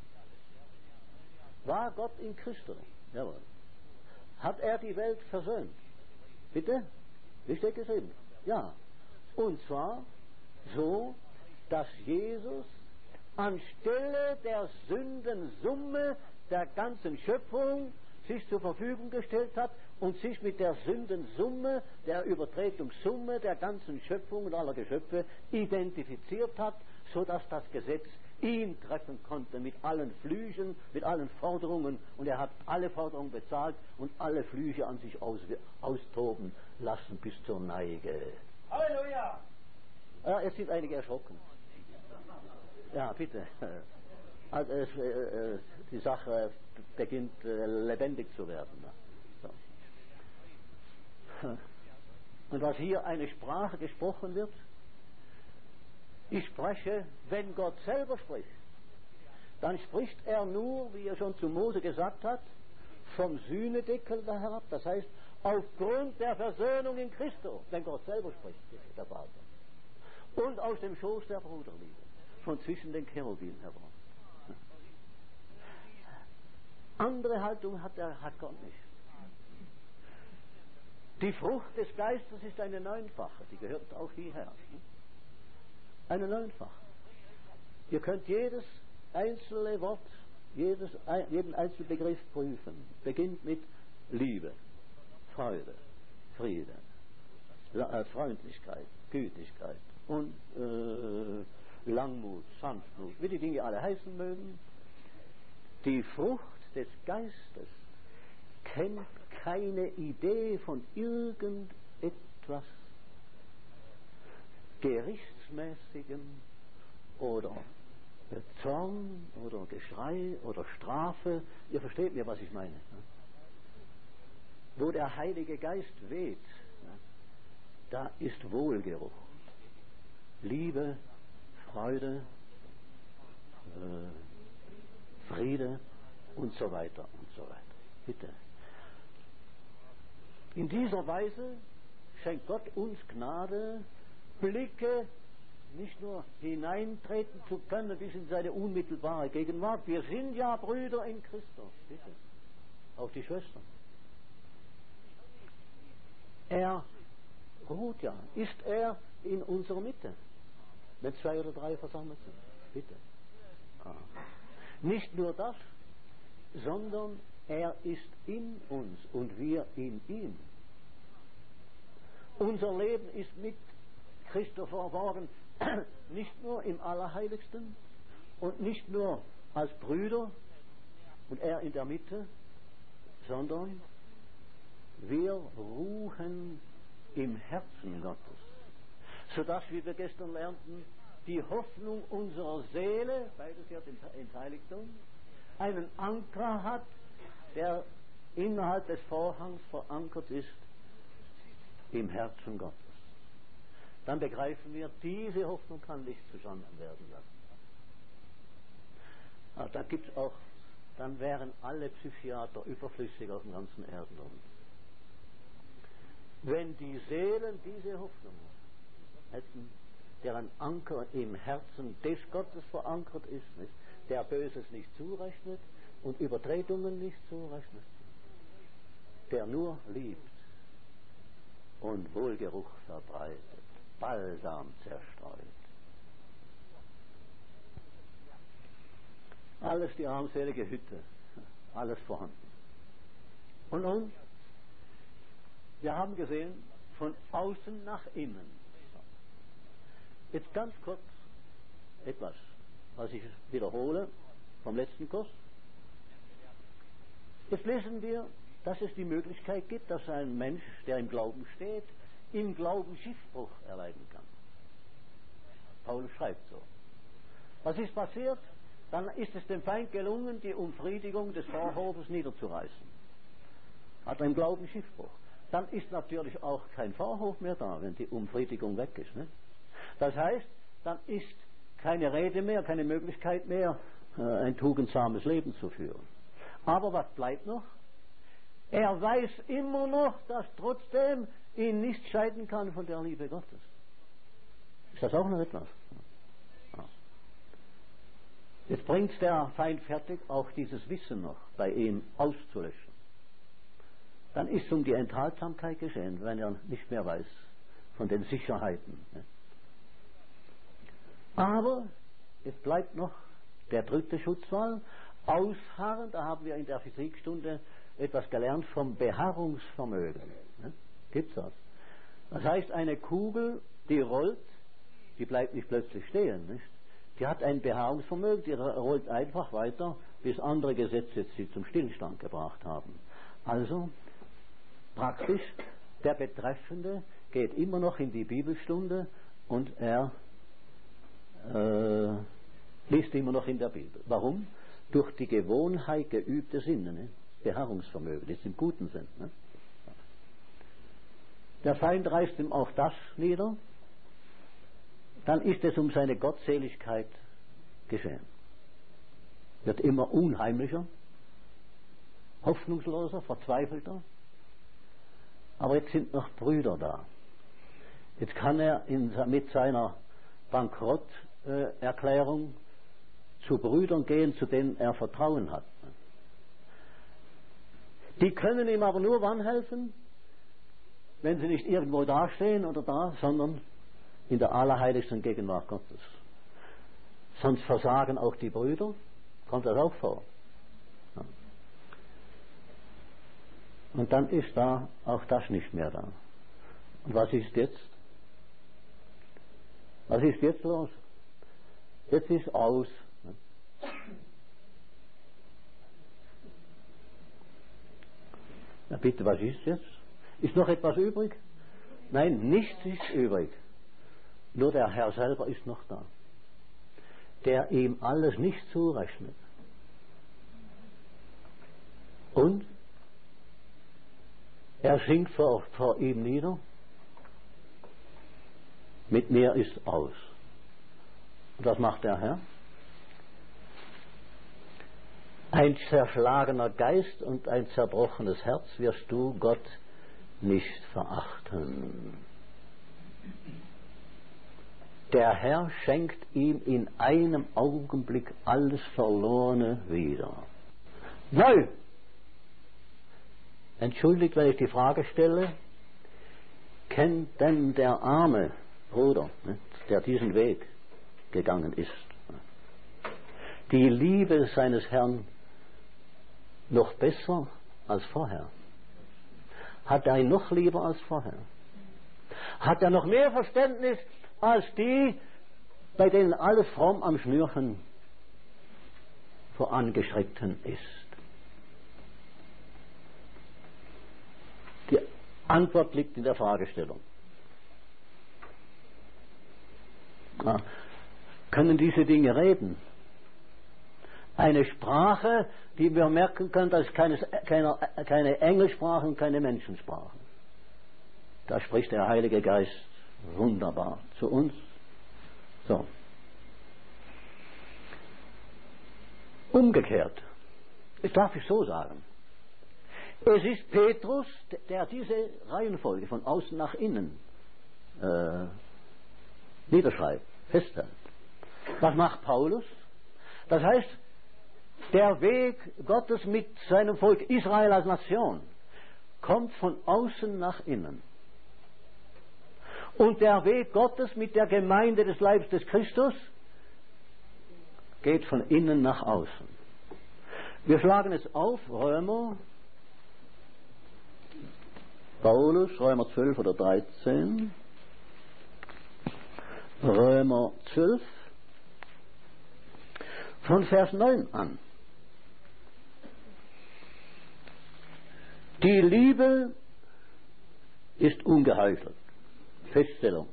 War Gott in Christus? Jawohl. Hat er die Welt versöhnt? Bitte? Wie steht geschrieben? Ja. Und zwar so, dass Jesus anstelle der Sündensumme der ganzen Schöpfung sich zur Verfügung gestellt hat und sich mit der Sündensumme, der Übertretungssumme der ganzen Schöpfung und aller Geschöpfe identifiziert hat, sodass das Gesetz ihn treffen konnte mit allen Flüchen, mit allen Forderungen, und er hat alle Forderungen bezahlt und alle Flüche an sich aus, austoben lassen bis zur Neige. Halleluja! Ja, jetzt sind einige erschrocken. Ja, bitte. Also, es, äh, die Sache beginnt äh, lebendig zu werden. So. Und was hier eine Sprache gesprochen wird, ich spreche, wenn Gott selber spricht, dann spricht er nur, wie er schon zu Mose gesagt hat, vom Sühnedeckel da herab. Das heißt, aufgrund der Versöhnung in Christus, wenn Gott selber spricht, der Vater. Und aus dem Schoß der Bruderliebe, von zwischen den Cherubim hervor. Andere Haltung hat, er, hat Gott nicht. Die Frucht des Geistes ist eine neunfache, die gehört auch hierher. Eine neunfache. Ihr könnt jedes einzelne Wort, jedes, jeden einzelnen Begriff prüfen. Beginnt mit Liebe, Freude, Friede, Freundlichkeit, Gütigkeit und äh, Langmut, Sanftmut, wie die Dinge alle heißen mögen. Die Frucht des Geistes kennt keine Idee von irgendetwas Gerichtsmäßigem oder Zorn oder Geschrei oder Strafe. Ihr versteht mir, was ich meine. Wo der Heilige Geist weht, da ist Wohlgeruch, Liebe, Freude, äh, Friede und so weiter und so weiter. Bitte. In dieser Weise schenkt Gott uns Gnade, Blicke nicht nur hineintreten zu können bis in seine unmittelbare Gegenwart. Wir sind ja Brüder in Christus. Bitte. Auch die Schwestern. Er ruht ja. Ist er in unserer Mitte? Wenn zwei oder drei versammelt sind. Bitte. Ah. Nicht nur das, sondern er ist in uns und wir in ihm. Unser Leben ist mit Christus verborgen, nicht nur im Allerheiligsten und nicht nur als Brüder und er in der Mitte, sondern wir ruhen im Herzen Gottes, sodass, wie wir gestern lernten, die Hoffnung unserer Seele, beides gehört ins Heiligtum, einen Anker hat, der innerhalb des Vorhangs verankert ist im Herzen Gottes. Dann begreifen wir, diese Hoffnung kann nicht zusammen werden lassen. Aber da gibt's auch, dann wären alle Psychiater überflüssig auf dem ganzen Erdenrund. Wenn die Seelen diese Hoffnung hätten, deren Anker im Herzen des Gottes verankert ist, nicht? Der Böses nicht zurechnet und Übertretungen nicht zurechnet, der nur liebt und Wohlgeruch verbreitet, Balsam zerstreut. Alles die armselige Hütte, alles vorhanden. Und nun, wir haben gesehen, von außen nach innen. Jetzt ganz kurz etwas, was ich wiederhole vom letzten Kurs. Jetzt lesen wir, dass es die Möglichkeit gibt, dass ein Mensch, der im Glauben steht, im Glauben Schiffbruch erleiden kann. Paulus schreibt so. Was ist passiert? Dann ist es dem Feind gelungen, die Umfriedigung des Vorhofes niederzureißen. Hat er im Glauben Schiffbruch. Dann ist natürlich auch kein Vorhof mehr da, wenn die Umfriedigung weg ist. Ne? Das heißt, dann ist keine Rede mehr, keine Möglichkeit mehr, ein tugendsames Leben zu führen. Aber was bleibt noch? Er weiß immer noch, dass trotzdem ihn nicht scheiden kann von der Liebe Gottes. Ist das auch noch etwas? Ja. Jetzt bringt der Feind fertig, auch dieses Wissen noch bei ihm auszulöschen. Dann ist um die Enthaltsamkeit geschehen, wenn er nicht mehr weiß von den Sicherheiten. Aber es bleibt noch der dritte Schutzwall, ausharren. Da haben wir in der Physikstunde etwas gelernt vom Beharrungsvermögen. Ne? Gibt's das? Das heißt, eine Kugel, die rollt, die bleibt nicht plötzlich stehen, nicht? Die hat ein Beharrungsvermögen, die rollt einfach weiter, bis andere Gesetze sie zum Stillstand gebracht haben. Also, praktisch, der Betreffende geht immer noch in die Bibelstunde und er äh, liest immer noch in der Bibel. Warum? Durch die Gewohnheit geübte Sinne, ne? Beharrungsvermögen, das ist im guten Sinn. Ne? Der Feind reißt ihm auch das nieder, dann ist es um seine Gottseligkeit geschehen. Wird immer unheimlicher, hoffnungsloser, verzweifelter. Aber jetzt sind noch Brüder da. Jetzt kann er in, mit seiner Bankrotterklärung äh, zu Brüdern gehen, zu denen er Vertrauen hat. Die können ihm aber nur wann helfen, wenn sie nicht irgendwo dastehen oder da, sondern in der allerheiligsten Gegenwart Gottes. Sonst versagen auch die Brüder, kommt das auch vor. Ja. Und dann ist da auch das nicht mehr da. Und was ist jetzt? Was ist jetzt los? Jetzt ist aus. Na bitte, was ist jetzt? Ist noch etwas übrig? Nein, nichts ist übrig. Nur der Herr selber ist noch da, der ihm alles nicht zurechnet. Und er sinkt vor, vor ihm nieder. Mit mir ist aus. Und was macht der Herr? Ein zerschlagener Geist und ein zerbrochenes Herz wirst du, Gott, nicht verachten. Der Herr schenkt ihm in einem Augenblick alles Verlorene wieder. Neu! Entschuldigt, wenn ich die Frage stelle, kennt denn der arme Bruder, der diesen Weg gegangen ist, die Liebe seines Herrn noch besser als vorher? Hat er ihn noch lieber als vorher? Hat er noch mehr Verständnis als die, bei denen alles fromm am Schnürchen vorangeschritten ist? Die Antwort liegt in der Fragestellung. Ja. Können diese Dinge reden? Eine Sprache, die wir merken können, das ist keine, keine, keine Engelsprache und keine Menschensprache. Da spricht der Heilige Geist wunderbar zu uns. So. Umgekehrt, das darf ich so sagen. Es ist Petrus, der diese Reihenfolge von außen nach innen äh, niederschreibt, festhält. Was macht Paulus? Das heißt, der Weg Gottes mit seinem Volk Israel als Nation kommt von außen nach innen. Und der Weg Gottes mit der Gemeinde des Leibes des Christus geht von innen nach außen. Wir schlagen es auf, Römer, Paulus, Römer zwölf oder dreizehn, Römer zwölf, von Vers neun an. Die Liebe ist ungeheuchelt. Feststellung.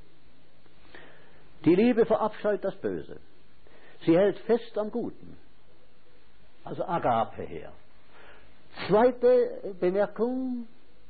Die Liebe verabscheut das Böse. Sie hält fest am Guten. Also Agape her. Zweite Bemerkung.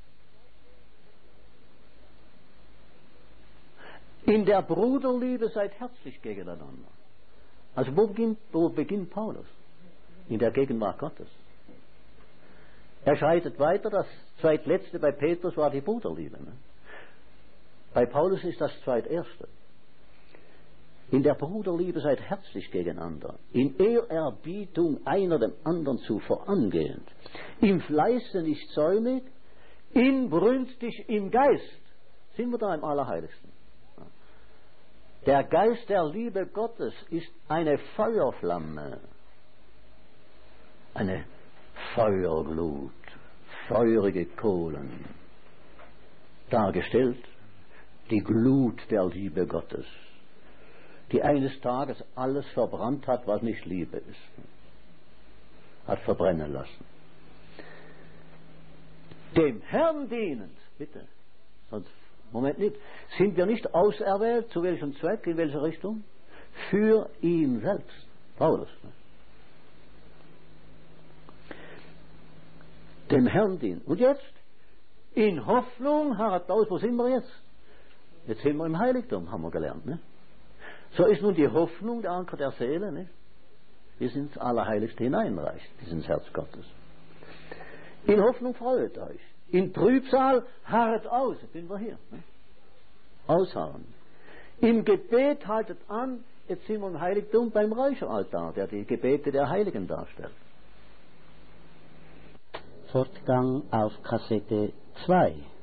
In der Bruderliebe seid herzlich gegeneinander. Also wo beginnt, wo beginnt Paulus? In der Gegenwart Gottes. Er schreitet weiter, das zweitletzte bei Petrus war die Bruderliebe. Ne? Bei Paulus ist das zweiterste. In der Bruderliebe seid herzlich gegeneinander, in Ehrerbietung einer dem anderen zu vorangehend, im Fleiße nicht säumig, inbrünstig im Geist. Sind wir da im Allerheiligsten? Der Geist der Liebe Gottes ist eine Feuerflamme, eine Feuerglut, feurige Kohlen, dargestellt, die Glut der Liebe Gottes, die eines Tages alles verbrannt hat, was nicht Liebe ist. Hat verbrennen lassen. Dem Herrn dienend, bitte, sonst, Moment nicht, sind wir nicht auserwählt, zu welchem Zweck, in welche Richtung? Für ihn selbst. Paulus. Ne? Dem Herrn dienen. Und jetzt? In Hoffnung, harret aus, wo sind wir jetzt? Jetzt sind wir im Heiligtum, haben wir gelernt. Ne? So ist nun die Hoffnung der Anker der Seele, ne? Bis ins Allerheiligste hineinreicht, bis ins Herz Gottes. In Hoffnung freut euch. In Trübsal harret aus, jetzt sind wir hier. Ne? Ausharren. Im Gebet haltet an, jetzt sind wir im Heiligtum beim Räucheraltar, der die Gebete der Heiligen darstellt. Fortgang auf Kassette zwei.